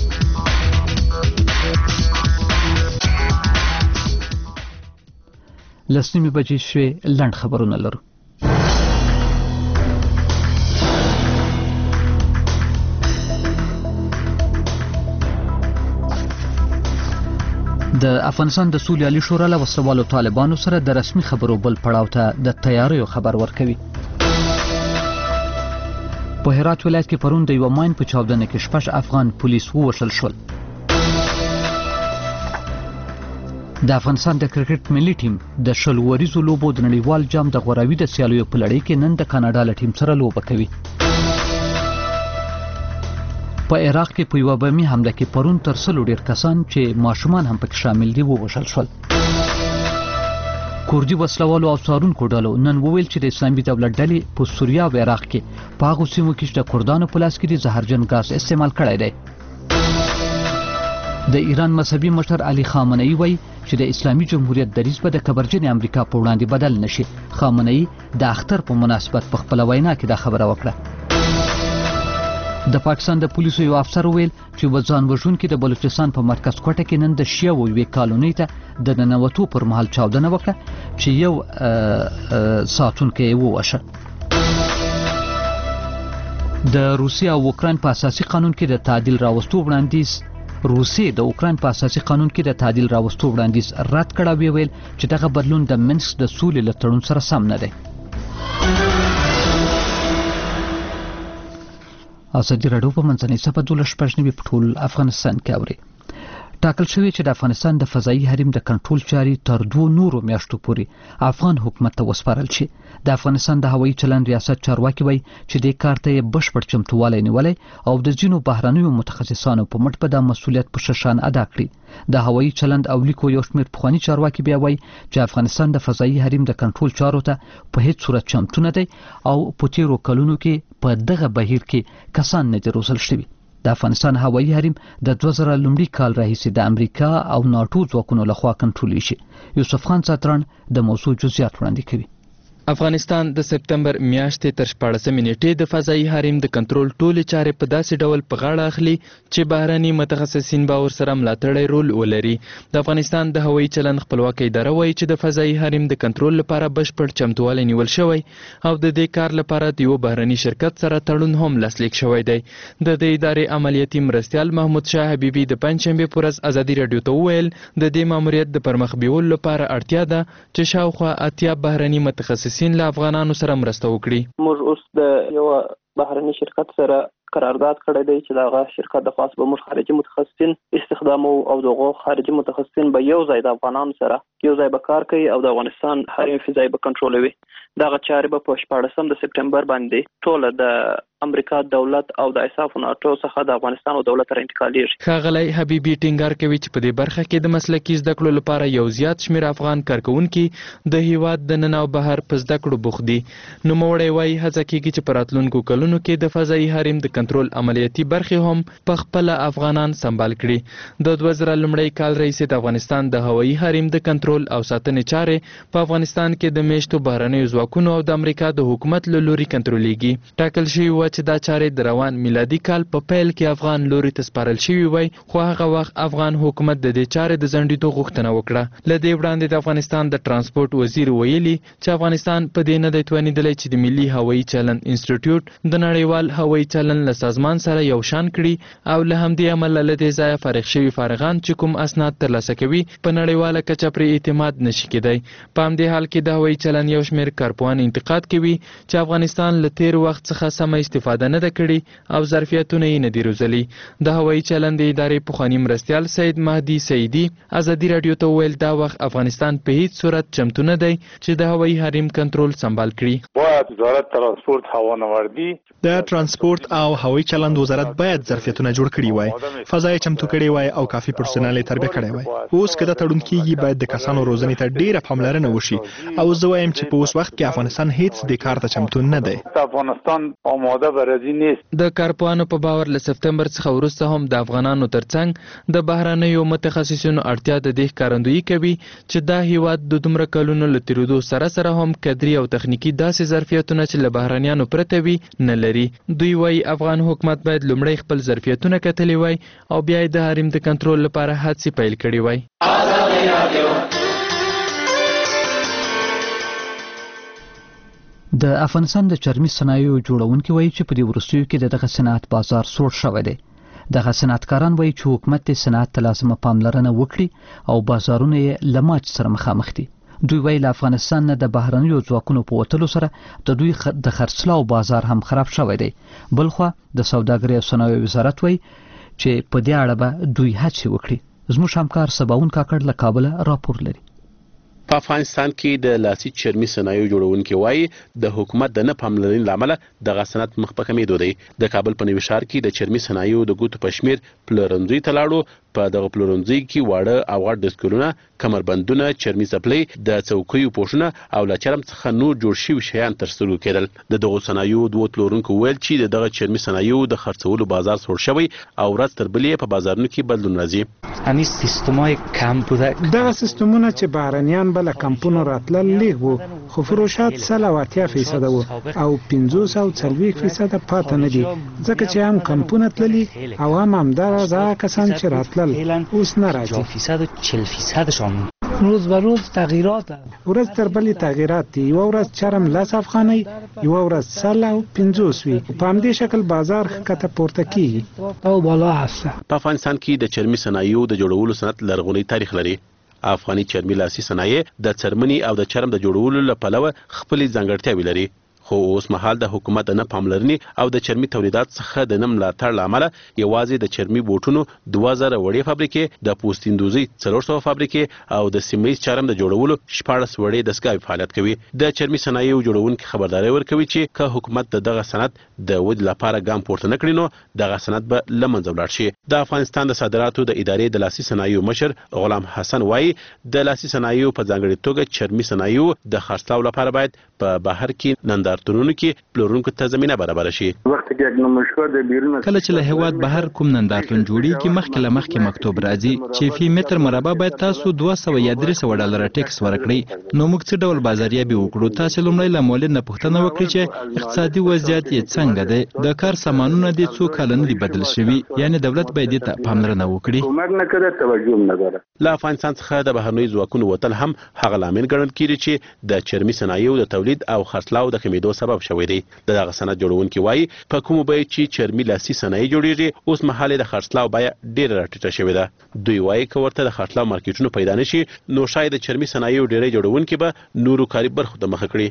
لس نیمې بجې شوې لنډ خبرونه لرو. د افغانستان د سولې عالی شورا له وسلوالو طالبانو سره د رسمي خبرو بل پړاو ته د تیاریو خبر ورکوي. په هرات ولایت کې پرون د یو ماین په چاودنه کې شپږ افغان پولیس ووژل شول. د افغانستان د کرکټ ملي ټیم د شل وریزو لوبو د نړیوال جام د غوراوي د سیالیو په لړۍ کې نن د کاناډا له ټیم سره لوبه کوي. په عراق کې په یوه بمي حمله کې پرون تر سلو ډیر کسان چې ماشومان هم پکې شامل دي ووژل شول. کوردي وسلوالو او څارونکو ډلو نن وویل چې د اسلامي دولت ډلې په سوریه او عراق کې په هغو سیمو کې چې د کردانو په لاس کې د زهرجن ګاز استعمال کړی دی. د ایران مذهبي مشر علي خامنه‌ای وایي چې د اسلامي جمهوریت دریځ به د کبرجن امریکا په وړاندې بدل نشي. خامنه‌ای د اختر په مناسبت په خپل وینا کې دا خبره وکړه. د پاکستان د پولیسو یو افسر ویل چې وځان وژونکي د بلوچستان په مرکز کوټه کې نن د شیعه او یوې کالونۍ ته د ننوتو پر مهال چاودنه وکړه چې یو ساتونکی یې ووژه. د روسیې او اوکراین په اساسي قانون کې د تعدیل راوستو وړاندیز روسیې د اوکراین په اساسي قانون کې د تعدیل راوستو وړاندیز رد کړ او ویل چې دغه بدلون د منسک د سولې له تړون سره سم نه دی. ازادي راډیو په منځنۍ صفحه دولس شپږ نوي په ټول افغانستان کې اوري. ټاکل شوی چې د افغانستان د فضایي حریم د کنټرول چاري تر دوه نورو میاشتو پورې افغان حکومت ته وسپارل شي. د افغانستان د هوایي چلند ریاست چارواکي وایي چې د کار ته بشپړ چمتووالی نیولی او د ځینو بهرنیو متخصصانو په مټ به د مسؤلیت په ښه شان ادا کړي. د هوایي چلند او لیکو یو شمېر پخواني چارواکي بیا وایي چې افغانستان د فضایي حریم د کنټرول چارو ته په هیڅ صورت چمتو نه دی او په تیرو کلونو کې په دغه بهیر کې کسان نه دي روزل شوي. د افغانستان هوایي حریم د دوه زره لومړي کال راهیسې د امریکا او ناټو ځواکونو لخوا کنټرولیږي. یوسف خان ساتران د موضوع جزئیات وړاندې کوي. افغانستان د سپتمبر میاشتې تر شپاړسمې نیټې د فضایي حریم د کنټرول ټولې چارې په داسې ډول په غاړه اخلي چې بهرني متخصصین به ورسره ملاتړی رول ولري. د افغانستان د هوایي چلند خپلواکۍ اداره وایي چې د فضایي حریم د کنټرول لپاره بشپړ چمتووالی نیول شوی او د دې کار لپاره د یو بهرني شرکت سره تړون هم لاسلیک شوی دی. د دې ادارې عملیاتي مرستیال محمود شاه حبیبي د پنجشنبې په ورځ ازادي راډیو ته وویل د دې ماموریت د پرمخ بیولو لپاره اړتیا ده چې شاوخوا اتیا بهرني متخصصین له افغانانو سره مرسته وکړي. موږ اوس د یو بهرني شرکت سره قرارداد کړی دی چې دغه شرکت د خاص به موږ خارجي متخصصین استخدامو او دغه خارجي متخصصین به یو ځای د افغانانو سره یو ځای به کار کوي او د افغانستان حریم فضایي به کنټرولوي. دغه چارې به په شپاړسم د سپټمبر باندې ټول د امریکا دولت او د اساف ناټو څخه د افغانستان او دولت سره انتقالېږي. ښاغلی حبیبي ټینګار کوي چې په دې برخه کې د مسلکي زده کړو لپاره یو زیات شمېر افغان کارکوونکي د هیواد د نن او بهر په زده کړو بوخت دي. نوموړی وایي هڅه کېږي چې په راتلونکو کلونو کې د فضایي حریم د کنټرول عملیاتي برخې هم په خپله افغانان سمبال کړي. د دوه زره لومړی کال راهیسې د افغانستان د هوایي حریم د کنټرول او ساتنې چارې په افغانستان کې د میشتو بهرنیو ځواکونو او د امریکا د حکومت له لوري کنټرولېږي. ټاکل شوي وه چې دا چارې د روان میلادي کال په پیل کې افغان لوري ته سپارل شوي وای خو هغه وخت افغان حکومت د دې چارې د ځنډېدو غوښتنه وکړه. له دې وړاندې د افغانستان د ترانسپورت وزیر ویلي چې افغانستان په دې نه دی توانېدلی چې د ملي هوایي چلند انسټیټیوټ د نړیوال هوایي چلند له سازمان سره یو شان کړي او له همدې امله له دې ځایه فارغ شوي فارغان چې کوم اسناد ترلاسه کوي په نړیواله کچه پرې اعتماد نشي کېدی. په همدې حال کې د هوایي چلند یو شمېر کارپوهان انتقاد کوي چې افغانستان له تیر وخت څخه سمه استفاده استفاده نه ده کړې او ظرفیتونه یې نه دي روزلي. د هوایي چلند ادارې پخوانی مرستیال سید مهدي سیدي ازادي راډیو ته وویل دا وخت افغانستان په هیڅ صورت چمتو نه دی چې د هوایي حریم کنټرول سمبال کړي. باید وزارت ترانسپورت هوانوردی د ترانسپورت او هوایي چلند وزارت باید ظرفیتونه جوړ کړي وای، فضای چمتو کړي وای او کافي پرسونل یې تربیه کړي وای. اوس کله تړون کیږي باید د کسانو روزنې ته ډیره پاملرنه وشي او زه وایم چې په اوس وخت کې افغانستان هیڅ د کار ته چمتو نه دی. افغانستان آماده برازي نیست. د کارپوهانو په باور له سپتمبر څخه وروسته هم د افغانانو ترڅنګ د بهرنیو متخصصینو اړتیا د دې ښکارندویي کوي چې دا هیواد د دومره کلونو له تیرېدو سره سره هم کدري او تخنیکی داسې ظرفیتونه چې له بهرنیانو پرته وي نه لري. دوی وايي افغان حکومت باید لومړی خپل ظرفیتونه کتلي وای او بیا د حریم د کنټرول لپاره هڅې پیل کړي وای. د افغانستان د چرمي صنایعو جوړونکي وایي چې په دې وروستیو کې د دغه صنعت بازار سوړ شوی دی. دغه صنعتکاران وایي چې حکومت د صنعت ته لازمه پاملرنه وکړي او بازارونه یې له ماچ سره مخامخ دي. دوی وایي له افغانستان نه د بهرنیو ځواکونو په وتلو سره د دوی د خرڅلاو بازار هم خراب شوی دی. بلخوا د سوداګرۍ او صنایعو وزارت وایي چې په دې اړه به دوی هڅې وکړي. زموږ همکار سباون کاکړ له کابل راپور لري. په افغانستان کې د لاسي چرمي صنایعو جوړونکي وایي د حکومت د نه پاملرنې له امله دغه صنعت مخ په کمېدو دی. د کابل په نوي ښار کې د چرمي صنایعو د ګوتو په شمېر پلورنځي ته لاړو. په دغه پلورنځي کې واړه او غټ دستګلونه، کمربندونه، چرمي څپلۍ، د څوکیو پوښونه او له چرم څخه نور جوړ شوي شیان ترسره کېدل. د دغو صنایعو دوو پلورونکو ویل چې د دغه چرمي صنایعو د خرڅولو بازار سوړ شوی او ورځ تر بلې په بازارونو کې بدلون راځي. همین سیستمای کم بوده. دغه سیستمونه چې بهرنیان بل کمپونو راتلل لیږ وو، خو فروشات سل او اتیا فیصد وو او پنځوس او څلوېښت فیصد پاتې نه دي، ځکه چې هم کمپونه تللي او هم همدغه کسان چې راتلل اوس نه راځي. فیصد و چهل فیصدشان روز به روز تغییرات ورځ تر بلې تغییرات دي. یوه ورځ چرم لس افغانۍ، یوه ورځ سل او پنځوس وي. په همدې شکل بازار ښکته پورته کیږي او بالا هسته. په افغانستان کې د چرمي صنایعو د جوړولو صنعت لرغونی تاریخ لري. افغاني چرمي لاسي صنایع د څرمنې او د چرم د جوړولو له پلوه خپلې ځانګړتیاوې لري. خو اوس مهال د حکومت نه پاملرنې او د چرمي تولیدات څخه د نه ملاتړ له امله یوازې د چرمي بوټونو دوه زره وړې فابریکې، د پوستیندوزۍ څلور سوه فابریکې او د سیمهییز چرم د جوړولو شپاړس وړې دستګاوې فعالیت کوي. د چرمي صنایعو جوړونکي خبرداری ورکوي چې که حکومت د دغه صنعت د ودې لپاره ګام پورته نه کړي نو دغه صنعت به له منځه ولاړ شي. د افغانستان د صادراتو د ادارې د لاسي صنایعو مشر غلام حسن وایي د لاسي صنایعو په ځانګړې توګه چرمي صنایعو د خرڅلاو لپاره باید په بهر کې نندارتونونو کې پلورونکو ته زمینه برابر شي. کله چې له هیواد بهر کوم نندارتون جوړیږي مخکې له مخکې مکتوب راځي چې فی متر مربع باید تاسو دوه سوه یا درې سوه ډالره ټیکس ورکړئ. نو موږ څه ډول بازاریابي وکړو؟ تاسو لومړی له مولد نه پوښتنه وکړئ چې اقتصادي وضعیت یې څنګه دی، د کار سامانونه دې څو کاله نه دي بدل شوي، یعنی دولت باید دې ته پاملرنه وکړي. له افغانستان څخه د بهرنیو ځواکونو وتل هم هغه لامل ګڼل کېږي چې د چرمي صنایعو د تولید او خرڅلاو د کمېدو سبب شوی دی. د دغه صنعت جوړونکي وایي په کومو بیو چې چرمي لاسي صنایع جوړیږي اوس مهال د خرڅلاو بیه ډېره راټیټه شوې ده. دوی وایي که ورته د خرڅلاو مارکیټونه پیدا نه شي نو شاید د چرمي صنایعو ډېری جوړونکي به نورو کاري برخو ته مخه کړي.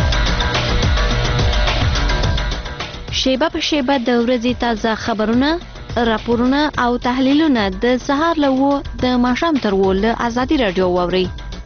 شیبه په شیبه د ورځې تازه خبرونه، راپورونه او تحلیلونه د سهار له اووه د ماښام تر اووه له ازادي راډیو واورئ.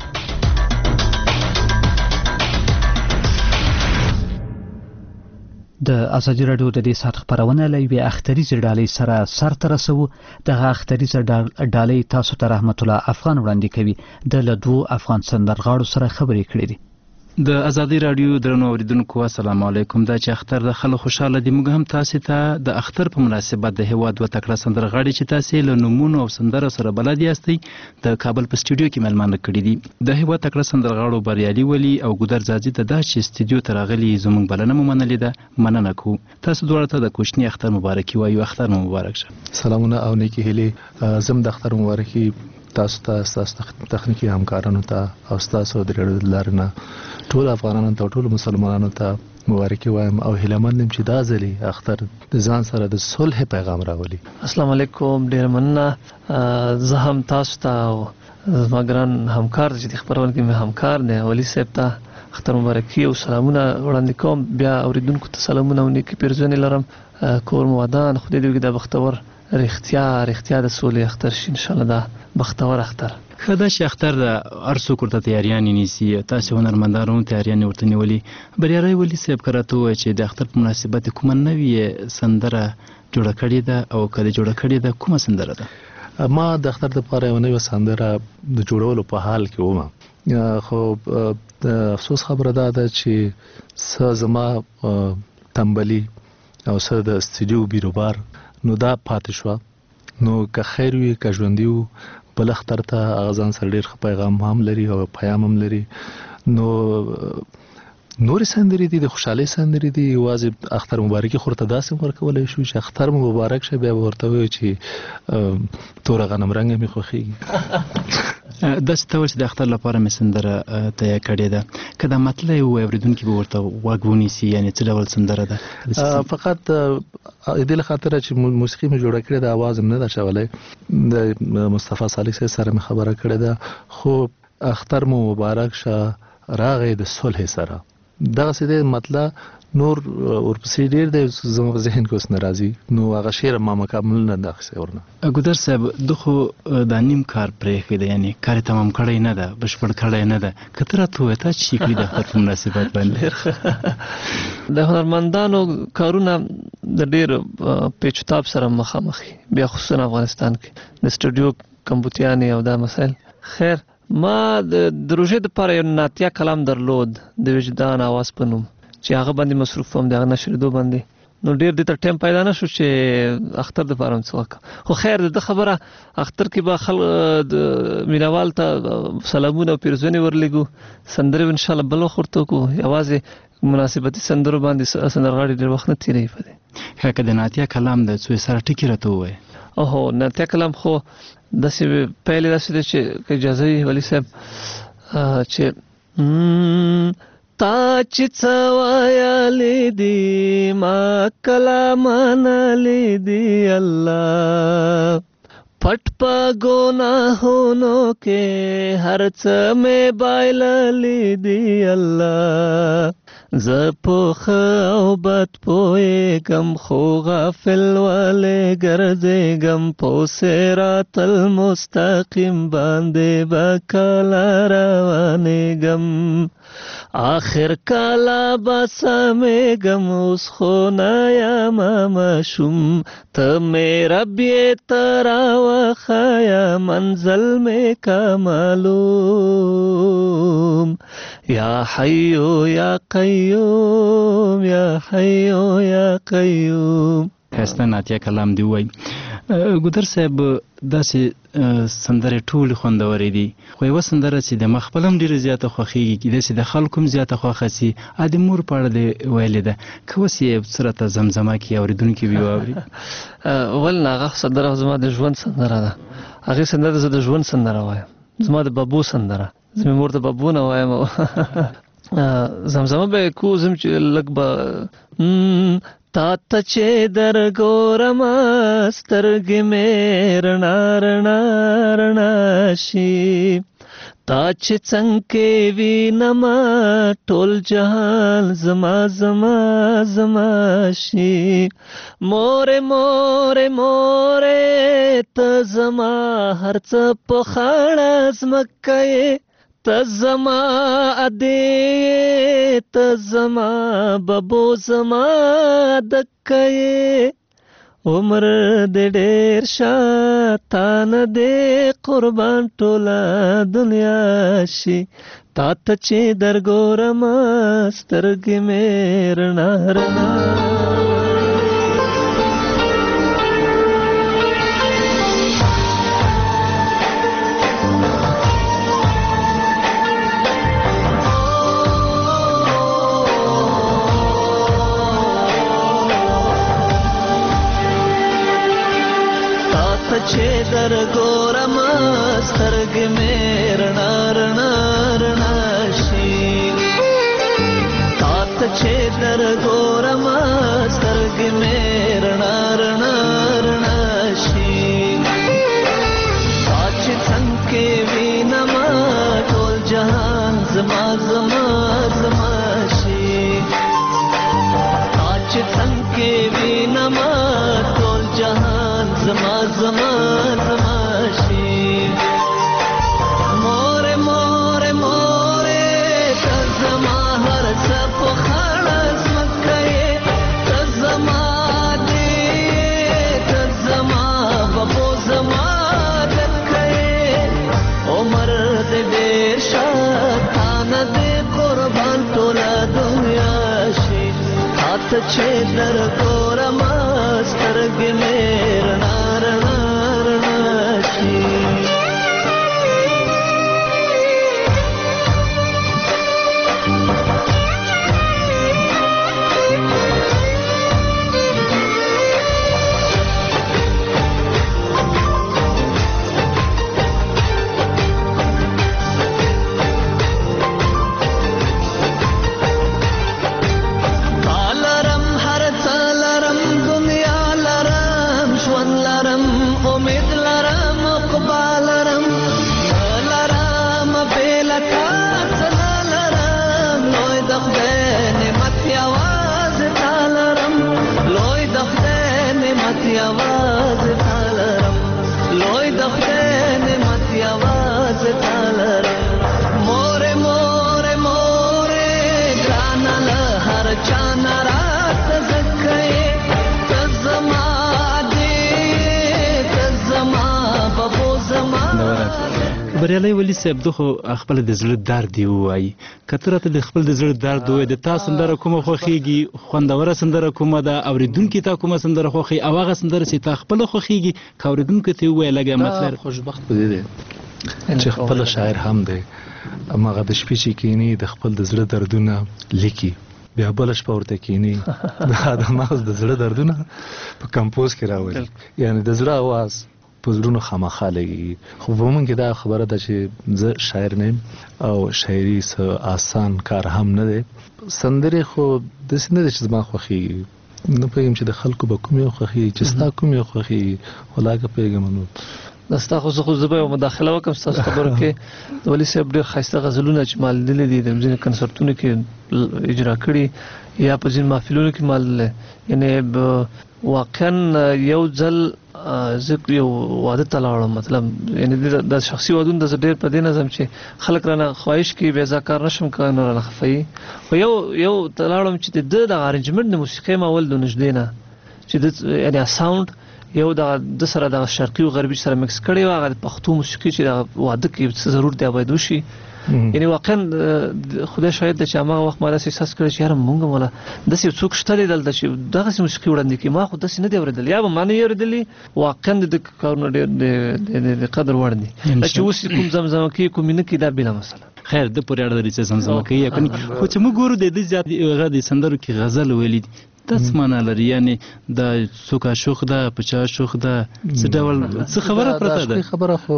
د ازادي راډیو د دې ساعت خبرونه له یوې اختریزې ډالۍ سره سرته رسوو. دغه اختریزه ډالۍ تاسو ته رحمت الله افغان وړاندې کوي. د له دوو افغان سندرغاړو سره خبرې کړې دي. د ازادي راډیو درنو اوریدونکو السلام علیکم. دا چې اختر د خلکو خوشاله دي، موږ هم تاسو ته د اختر په مناسبت د هیواد و تکړه سندرغاړي چې تاسو له نمونه او سندره سره بلد یاستئ د کابل په سټوډیو کې ملمانه کړي دي. د هیواد تکړه سندرغاړو بریالي ولی او ګودر زازي ته د سټوډیو ته راغلي زموږ بلنه منلې ده، مننه کوو. تاسو دواړه ته د کوچنی اختر مبارکي وایو. اختر مبارک شه. سلامونه او نیکی هیلې. زم د اختر مبارکي تاسو ته، تاسو تخنیکی همکارانو ته او تاسو د ریډیو لارنه ټول افغانانو ته ټول مسلمانانو ته مبارکي وایم او هیله مند یم چې دا ځلې اختر د ځان سره د صلح پیغام راولي. السلام علیکم. ډیر مننه. زه هم تاسو ته او زما ګران همکار چې خبرونه کې مې همکار دی ولی صاحب ته اختر مبارکي او سلامونه وړاندې کوم. بیا اوریدونکو ته سلامونه او نیکی پیرزونې لرم. کور مو ودان، خدای دې وکړي دا بختور رښتیا رښتیا د سولې اختر شي ان شاء الله. دا بختور اختر ښه ده چې اختر د هر څوک ورته تیاریانې نیسي. تاسې هنرمندانو تیاریانې ورته نیولي. بریالي ولي صاحب که راته ووایه چې د اختر په مناسبت کومه نوې سندره جوړه کړې ده او که دې جوړه کړې ده کومه سندره ده؟ ما د اختر دپاره یوه نوې سندره د جوړولو په حال کې وم، خو د افسوس خبره دا ده چې څه زما تنبلي او څه د استودیو بیروبار نو دا پاتې شوه. نو که خیر وي که ژوندي وو بل اختر ته هغه ځان سره ډېر ښه پیغام هم لري او پیام هم لري. نو نورې سندرې دي د خوشحالۍ سندرې دي. یوازې اختر مبارکي خو ورته داسې ورکولی شو چې اختر مو مبارک شه، بیا به ورته ووایو چې توره غنم رنګه مې خوښېږي. داسې ته وایي چې د اختر لپاره مې سندره تیار کړې ده. که دا مطلع یې ووایي اورېدونکي به ورته غوږ ونیسي، یعنې څه ډول سندره ده؟ فقط د دې له خاطره چې موسیقي مې جوړه کړې ده، اواز هم نه ده اچولی. د مصطفی صالح صاحب سره مې خبره کړې ده. خو اختر مو مبارک شه راغی د صلح سره، دغسې دی مطلع. نور ورپسې ډېر دی زما په ذهن کې اوس نه راځي. نو هغه شعر ما مکمل نه ده اخیستی ورنه. ګودر صاحب ده خو دا نیم کار پرېښی دی، یعنې کار یې تمام کړی نه ده، بشپړ کړی نه ده. که ته راته ووایې تا چې کړي د اختر په مناسبت باندې؟ د هنرمندانو کارونه د ډېر پیچوتاب سره مخامخ وي، بیا خصوصا افغانستان کې د سټوډیو کمپوتیانې او دا مسایل. خیر ما د روژې دپاره یو ناتیه کلام درلود د وجدان اواز په نوم چې هغه باندې مصروف وم، د هغه نشریدو باندې. نو ډېر دې ته ټایم پیدا نه شو چې اختر دپاره هم څه وکړم. خو خیر د ده خبره اختر کې به خلک د مینوال ته سلامونه او پیرزونې ورلېږو. سندرې به انشاءالله بل وخت ورته وکړو. یوازې مناسبتي سندرو باندې سندرغاړي ډېر وخت نه تېروي په دې. ښه که د ناتیه کلام د څو سره ټکي راته ووایې. اوهو ناتیه کلام خو داسې پیل یې داسې دی چې که اجازه وي ولي صاحب چې تا چې څه ویلې دي ما کله منلې دي الله، پټ په ګناهونو کې هر څه مې بایللې دي الله. زه په ښه او بد پوهېږم خو غافل ولې ګرځېږم، په صراط المستقیم باندې به کله روانېږم، آخر کله به سمېږم اوس خو نه یمه ماشوم، ته مې رب یې ته راوښیه منزل مې که معلوم. یا حیو یا قیوم یا حیو یا قیوم. ښایسته ناتیه کلام دې ووایي. ګودر صاحب داسې سندرې ټولې خوندورې دي، خو یوه سندره چې د ما خپله هم ډېره زیاته خوښېږي، کیدای شي د خلکو هم زیاته خوښه سي، ا د مور په اړه دې ویلې ده. که اوس یې څه راته زمزمه کړي اورېدونکي به یې واوري. ولې نه، هغه سندره زما د ژوند سندره ده. هغې سندره زه د ژوند سندره وایم، زما د بابو سندره. زه مې مور د بابو نه وایم. زمزمه به یې کو زم چې لږ به تا ته چې در ګورمه سترګې مې رڼا رڼا رڼا شي، تا چې څنګه وینمه ټول جهان زما زما زما شي. مورې مورې مورې ته زما هر څه په خړه ځمکه یې، ته زما ادې ته زما ببو زما دکه یې، عمر دې ډېر شاتانه دې قربان ټوله دنیا شي، تا ته چې در ګورمه سترګې مې رڼا رڼا. چې در ګورم سترګې مې رڼا رڼا رڼا شي، تا ته چې در ګورم سترګې مې رڼا رڼا رڼا شي، تا چې څنګه وینم ټول جهان زما زما زما چې در ګورم سترګې مې رڼا رڼا رڼا شي بریالي ولي صاحب دغه خپل د زړه درد دی وایي کتره ته د خپل د زړه درد وایي د تاسو سندره کومه خوخيږي خوندوره سندره کومه ده اوریدونکو ته کومه سندره خوخي او هغه سندره چې تا خپل خوخيږي اوریدونکو ته وایي لګه مطلب خوشبخت پدې دي چې خپل شاعر هم دی اماغه د شپې چې کینی د خپل د زړه دردونه لیکي بیا بل شپه ورته کینی دا د مغز د زړه دردونه په کمپوز کې راوړي یعنی د زړه आवाज په زړونو خامخا لګي خو په موږ کې دا خبره ده چې زه شاعر نه او شاعري څه آسان کار هم نه دی سندرې خو داسې نه ده چې زما خوښي نه پوهېږم چې د خلکو به کوم یو خوښي چې ستا کوم یو خوښي ولاکه پوهېږم نو دا ستا خو زه خو زه به یو مداخله وکړم ستاسو خبرو کې د ولي صاحب ډېر ښایسته غزلونه چې ما لیدلي دي د ځینې کنسرتونو کې اجرا کړي یا په ځینې محفلونو کې ما لیدلی یعنې واقعا یو ځل زه یو واده ته لاړم مطلب یعنې د شخصي وادونو د زه ډېر په دې نظم چې خلک رانه خواهش کوي بیا زه کار نشم کولی نو رانه خفوي خو یو یو ته لاړم چې د ده دغه ارنجمنټ د موسیقۍ ما ول د نږدې نه چې د یعنې ساوند یو دغه د سره دغه شرقي او غربي سره مکس کړی و هغه د پښتو موسیقي چې دغه واده کې ضرور دی باید وشي یعنی واقعا خدای شاید چې هغه وخت ما داسې احساس کړی چې یاره مونږ هم ولا داسې یو څوک شته دی دلته چې دغسې موسیقي وړاندې کړي ما خو داسې نه دی اورېدلی یا به ما نه اورېدلي واقعا د ده کارونه ډېر د قدر وړ دي چې اوس کوم زمزمه کوي کوم نه کوي دا بېله مسله خیر د پورې اړه لري چې زمزمه کوي یا کوي خو چې موږ ګورو د دې زیات هغه د سندرو کې غزل ویلي دي تاسو معنا لري یعنی د سوکا شوخ ده پچا شوخ ده څه ډول څه خبره پرته ده خبره خو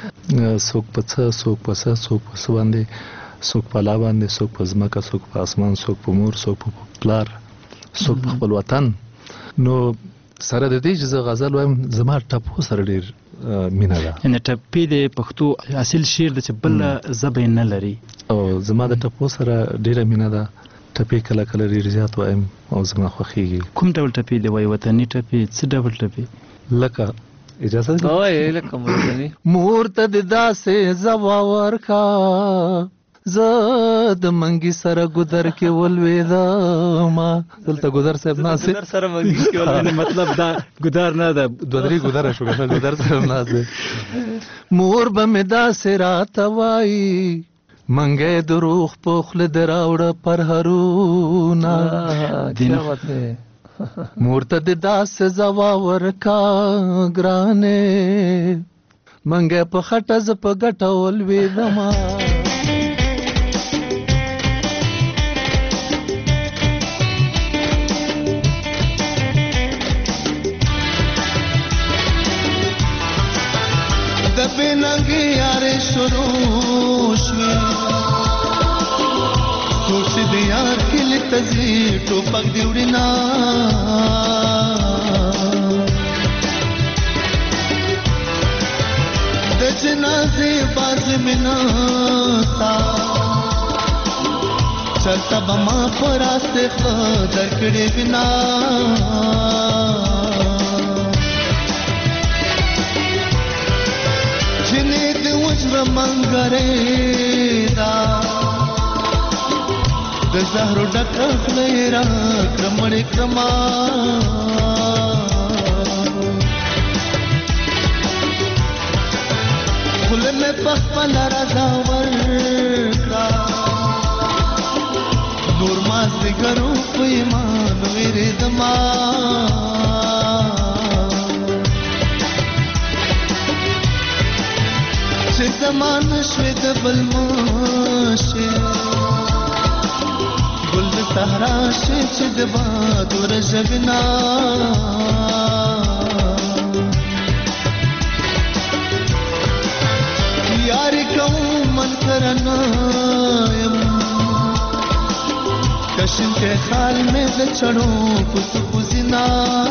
سوک پڅه سوک پڅه سوک پڅ باندې سوک په لا باندې سوک په ځمکه سوک په اسمان سوک په مور سوک په پلار سوک په خپل وطن نو سره د دې چې غزل وایم زما ټپو سره ډیر مینا ده یعنی ټپې د پښتو اصل شعر د بل زبې نه لري او زما د ټپو سره ډیره مینا ده ټپې کله کله ډېر زیات وایم او زما خوښېږي کوم ډول ټپې دی وایي وطني ټپې څه ډول ټپې لکه اجازه ده وایي لکه وطني مور ته د داسې ځوا ورکا زه د منګي سره ګودر کې ولوېدم دلته ګودر صاحب ناست ګودر سره منګي کې ولوېدم مطلب دا ګودر نه ده دوه درې ګودره شو کنه ګودر صاحب ناست مور به مې داسې راته وایي منګه دروغ پخله دراوړه پر هرونا مورته د داس زوا ورکا ګرانه منګه په خټه ز په ګټول وې دما د بنګي یاري شروع شوي سوچ دې یار کله تزي ټوپک دی وړینا د جنازې باز منا تا چلتا بما پراسته خدر کړي بنا جنې دې وجر منګره دا د زهرو ډک خلې را کرمړې کرما خل مې پخپل راځا ورکا نور ما زګرو په ایمان ویریدما چې زمان شوې د بل مشه ګل د صحرا شي چې د باد ورژغنا یاري کوم من کرنا یم کشن کے خال میں د چړو پس پسنا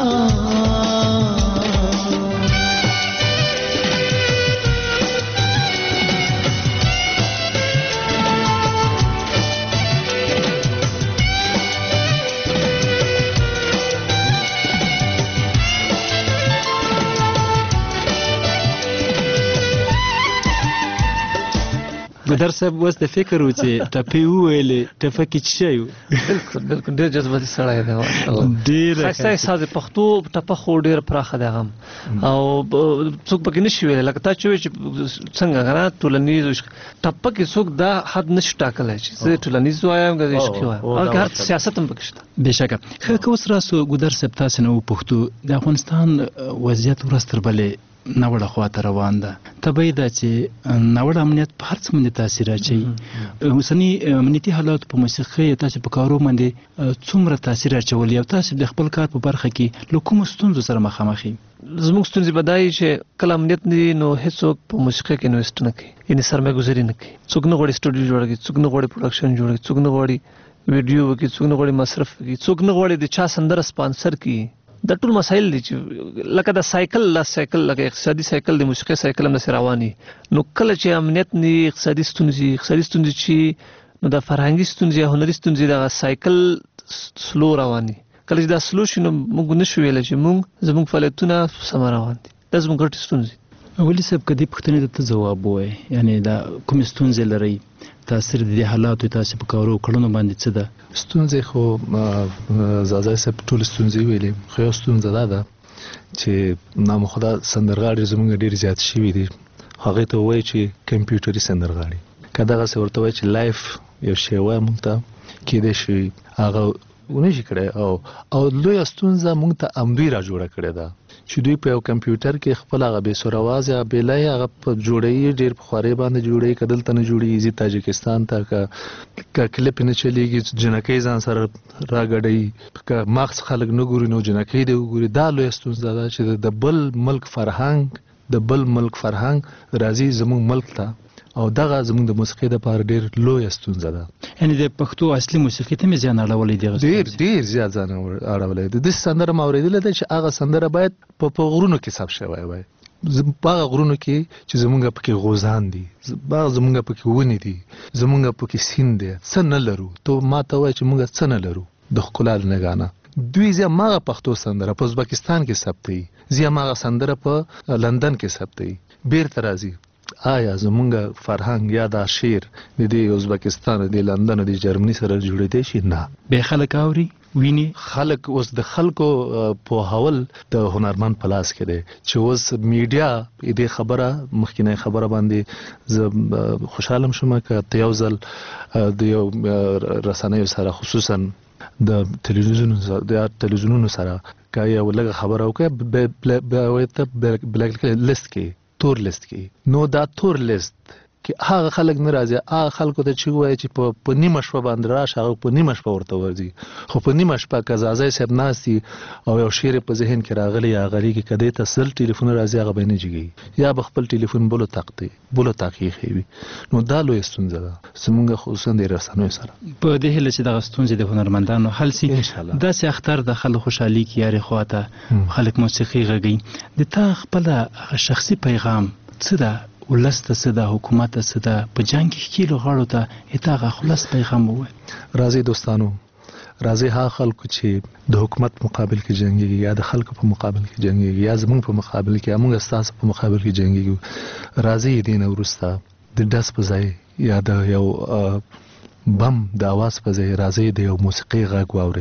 ګودر صاحب اوس د فکر و چې ټپې وویلې ټپه کې څه شی و بالکل بالکل ډېر جذباتي سړی دی ډېر ښایسته احساس دی پښتو ټپه خو ډېر پراخه دی هغه او څوک پکې نشي ویلی لکه تا چې وایې چې څنګه که نه ټولنیز ټپه کې څوک دا حد نشي ټاکلی چې زه ټولنیز وایم که زه عشقي وایم بلکې هر سیاست هم پکې شته بېشکه ښه که اوس راسو ګودر صاحب تاسې نه وپوښتو د افغانستان وضعیت ورځ تر بلې ناوړه خواته روان ده طبیعي ده چې ناوړه امنیت په هر څه باندې تاثیر اچوي اوسني امنیتي حالات په موسیقۍ تاسو په کارو باندې څومره تاثیر اچولی او تاسو د خپل کار په برخه کې له کومو ستونزو سره مخامخ یې زموږ ستونزې به دا وي چې کله امنیت نه وي نو هېڅوک په موسیقۍ کې انویسټ نه کوي یعنې سرمایه ګذاري نه کوي څوک نه غواړي سټوډیو جوړه کړي څوک نه غواړي پروډکشن جوړه کړي څوک نه غواړي ویډیو وکړي څوک نه غواړي مصرف وکړي څوک نه غواړي د چا سندره سپانسر کړي دا ټول مسایل دي چې لکه د سایکل لا سایکل لکه اقتصادي سایکل د موسیقۍ سایکل هم داسې روان وي نو کله چې امنیت نه وي اقتصادي ستونزې اقتصادي ستونزې چې نو د فرهنګي ستونزې او هنري ستونزې دغه سایکل سلو روان دي کله چې دا سلو شي نو موږ نشو ویلی چې موږ زموږ فعالیتونه سمه روان دي دا زموږ ګټې ستونزې ولي صاحب که دې پوښتنې ته ته ځواب ووایې یعنې دا کومې ستونزې لرئ تاثیر د دې حالاتو تاسې په کارو کړنو باندې څه ده ستونزې خو زازای صاحب ټولې ستونزې ویلې خو یو ستونزه دا ده چې نامخدا سندرغاړي زموږ ډېر زیات شوي دي هغې ته ووایي چې کمپیوټري سندرغاړي که دغسې ورته وایي چې لایف یو شی وایي موږ ته کیدای شي هغه ونشي کړی او او لویه ستونزه موږ ته همدوی را جوړه کړې ده چې دوی په یو کمپیوټر کې خپل هغه بې سور اواز یا بیلی هغه په جوړوي ډېر په خوارۍ باندې جوړوي که دلته نه جوړېږي ځي تاجکستان ته که که کلیپ نه چلېږي جنکۍ ځان سره راګډوي که مغز خلک نه ګوري نو جنکۍ دې وګوري دا لویه ستونزه ده چې د بل ملک فرهنګ د بل ملک فرهنګ راځي زموږ ملک ته او دغه زموږ د موسیقۍ دپاره ډېر لویه ستونزه ده یعنې د پښتو اصلي موسیقۍ ته مې زیان اړولی دی ډېر ډېر زیات ځان اړولی دی داسې سندره مې اورېدلې ده چې هغه سندره باید په په غرونو کې ثبت شوی وای په هغه غرونو کې چې زموږ پکې غوزان دي زموږ پکې ونې دي زموږ پکې سیند دی څه نه لرو تو ما ته وایي چې موږ څه نه لرو د ښکلا د نګانه دوی زه ماغه پښتو سندره په ازبکستان کې ثبتوي زه ماغه سندره په لندن کې ثبتوي بیرته راځي آیا زمونږ فرهنګ یا دا شعر د دې ازبکستان د لندن د جرمني سره جوړېدی شي نه به خلک اوري ویني خلک اوس د خلکو پوهول د هنرمند په لاس کې دی چې اوس میډیا دې خبره مخکینه خبره باندې زه خوشحاله شوم که ته یو ځل د یو رسنیو سره خصوصا د تلویزیونونو د تلویزیونونو سره که یو لږه خبره وکړه بلیک لیست کې تور لیست کې نو دا تور لیست کې هغه خلک نه راځي هغه خلکو ته چې وایي چې په نیمه شپه باندې راشه هغه په نیمه شپه ورته ورځي خو په نیمه شپه که زازی صاحب ناست دي او یو شعر په ذهن کې راغلی یا غلیږي که دې ته سل ټلیفون راځي هغه به یې نه جګوي یا به خپل ټلیفون بلو طاق دی بلو طاق یې ښوي نو دا لویه ستونزه ده زموږ خصوصا د رسنیو سره په دې هیله چې دغه ستونزې د هنرمندانو حل سي داسې اختر د خلک خوشحالي کې یارې خواته خلک موسیقي غږوي د تا خپله شخصي پیغام څه ده ولس ته څه ده حکومت ته څه ده په جنګ کې ښکېلو غاړو ته یې هغه خلاص پیغام ووایي راځئ دوستانو راځئ هغه خلکو چې د حکومت په مقابل کې جنګېږي یا د خلکو په مقابل کې جنګېږي یا زموږ په مقابل کې یا موږ ستاسو په مقابل کې جنګېږو راځئ دې نه وروسته د ډس په ځای یا د یو بم د اواز په ځای راځئ د یو موسیقۍ غږ واورئ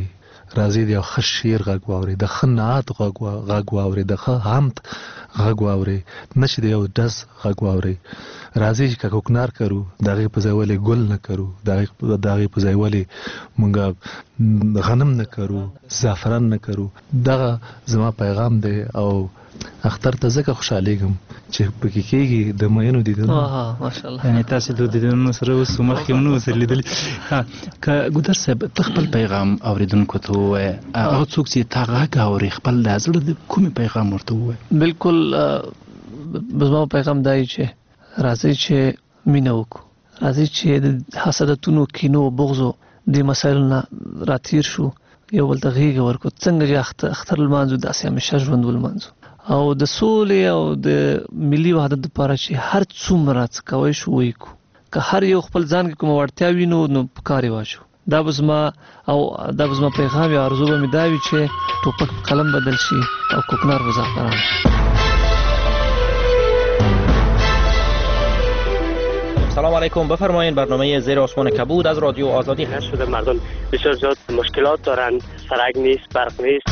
راځي د یو ښه شعر غږ واورئ، د ښه نعت غږ واورئ، د ښه حمد غږ واورئ، نه چې د یو ډز غږ واورئ. راځي چې که کوکنار کرو د هغې په ځای ولې ګل نه کرو، د هغې په ځای ولې مونږ غنم نه کرو، زعفران نه کرو. دغه زما پیغام دی او اختر ته ځکه خوشحالیږم چې پکې کېږي د مینو دیدنونه. ماشاءالله، یعنې تاسې د دیدنونو سره اوس مخکې هم نه اوسئ لیدلي. که ګودر صاحب ته خپل پیغام اورېدونکو ته ووایه، هغه څوک چې تا غږ اوري خپل د زړه د کومې پیغام ورته ووایه؟ بالکل زما پیغام دا دی چې راځئ چې مینه وکړو، راځئ چې د حسادتونو، کینو، بغضو دې مسایلو نه راتېر شو، یو بل ته غېږه ورکړو، څنګه چې اختر لمانځو داسې همیشه ژوند ولمانځو، او د سولې او د ملي وحدت لپاره چې هر څومره څه کوی شو ویې کړو. که هر یو خپل ځان کې کومه وړتیا وینو نو په کار یې واچو. دا به زما او دا به زما پیغام یا ارزو به مې دا وي چې ټوپک په قلم بدل شي او کوکنار به زعفران. سلام علیکم، بفرمایید. برنامه زیر آسمان کبود از رادیو آزادی هست. شده مردم بسیار زیاد مشکلات دارند، سرک نیست، برق نیست.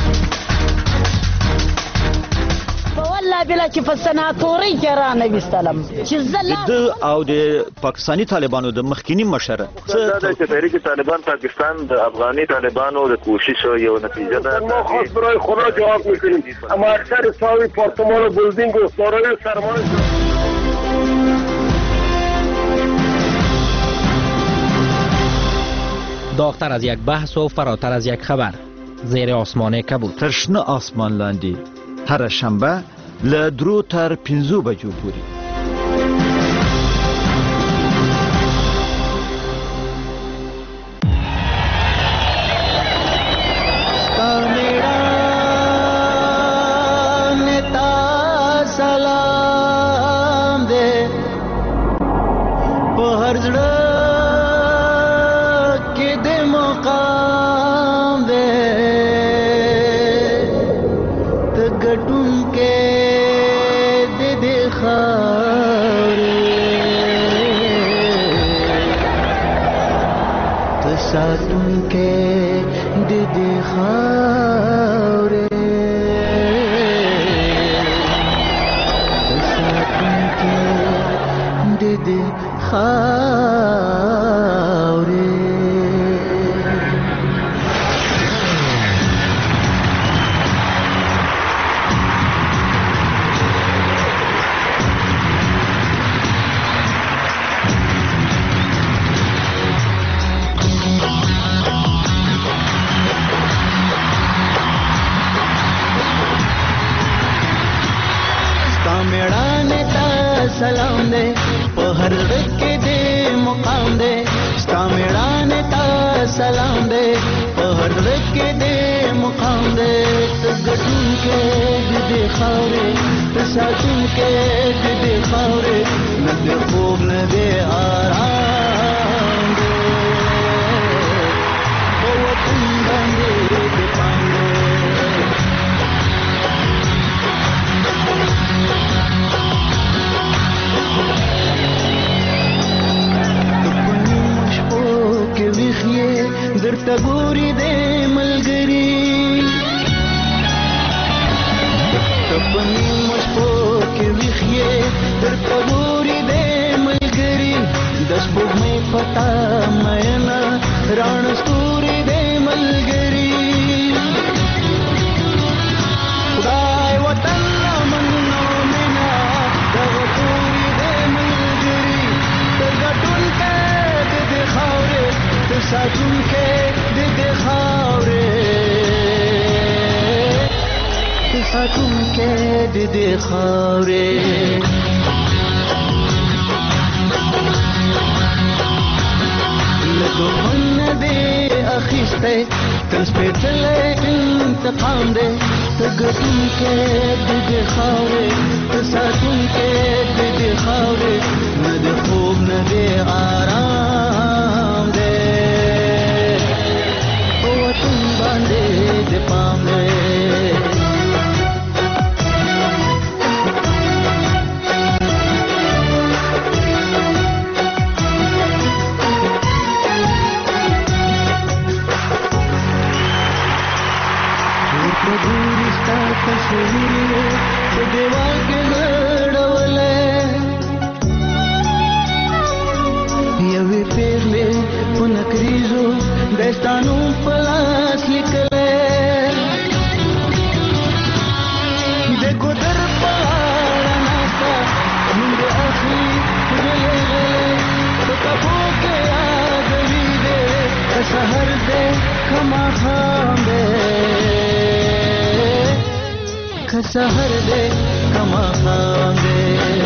والله بلا چې په سناتوري کې را نه وستلم چې زلا د او د پاکستاني طالبانو د مخکینی مشر څه د تحریک طالبان پاکستان د افغاني طالبانو د کوشش یو نتیجه ده. ما خاص برای خدا جواب میکنیم، اما اکثر ساوی پارتمان و بلدینگ و سارای سرمایه داغتر از یک بحث و فراتر از یک خبر. زیر آسمان کبود. ترشنه آسمان لاندې هر شنبه له درو تر پنځو بجو پورې. سلام دې په هر زړه کې د مقام دې ته ګټون کې د دې خاورې ته ساتون کې د دې خاورې دې خاورې. ستا میړانې ته سلام دې په هر ځای کې دې مقام دې، ستا میړانې ته سلام دې په هر ځای کې دې مقام دې ته ګټونکی د دې خاورې ته ساتونکی د دې خاورې نه دې خوب نه دې آرام دې په وطن باندې دې پام دې. درته ګوري دې ملګري ته په نیمو شپو کې ویښې درته ګوري دې ملګري د سپوږمۍ پتا مینا راڼ ستوري دې ملګري خدای وطن منو مینا دغه توري دې ملګري ته ګټونکی د دې خاورې ته ساتونکی د دې خاورې ته ساتونکی د دې خاورې. له دښمن نه دې اخیستی تل سپېڅلی انتقام دی ته ګټونکی د دې خاورې ته ساتونکی د دې خاورې نه د خوب نه دې آرام دی په وطن باندې د پام دی. تصویر په دیوال کې غړولې یوې پیغلې په نکریزو دستانو په لاس لیکلې د ګودر په غاړه ناسته مونږ اخلي غلې غلې په کفو کې یادوي دې سحر دې کما خام دې که سحر دې کما خام دې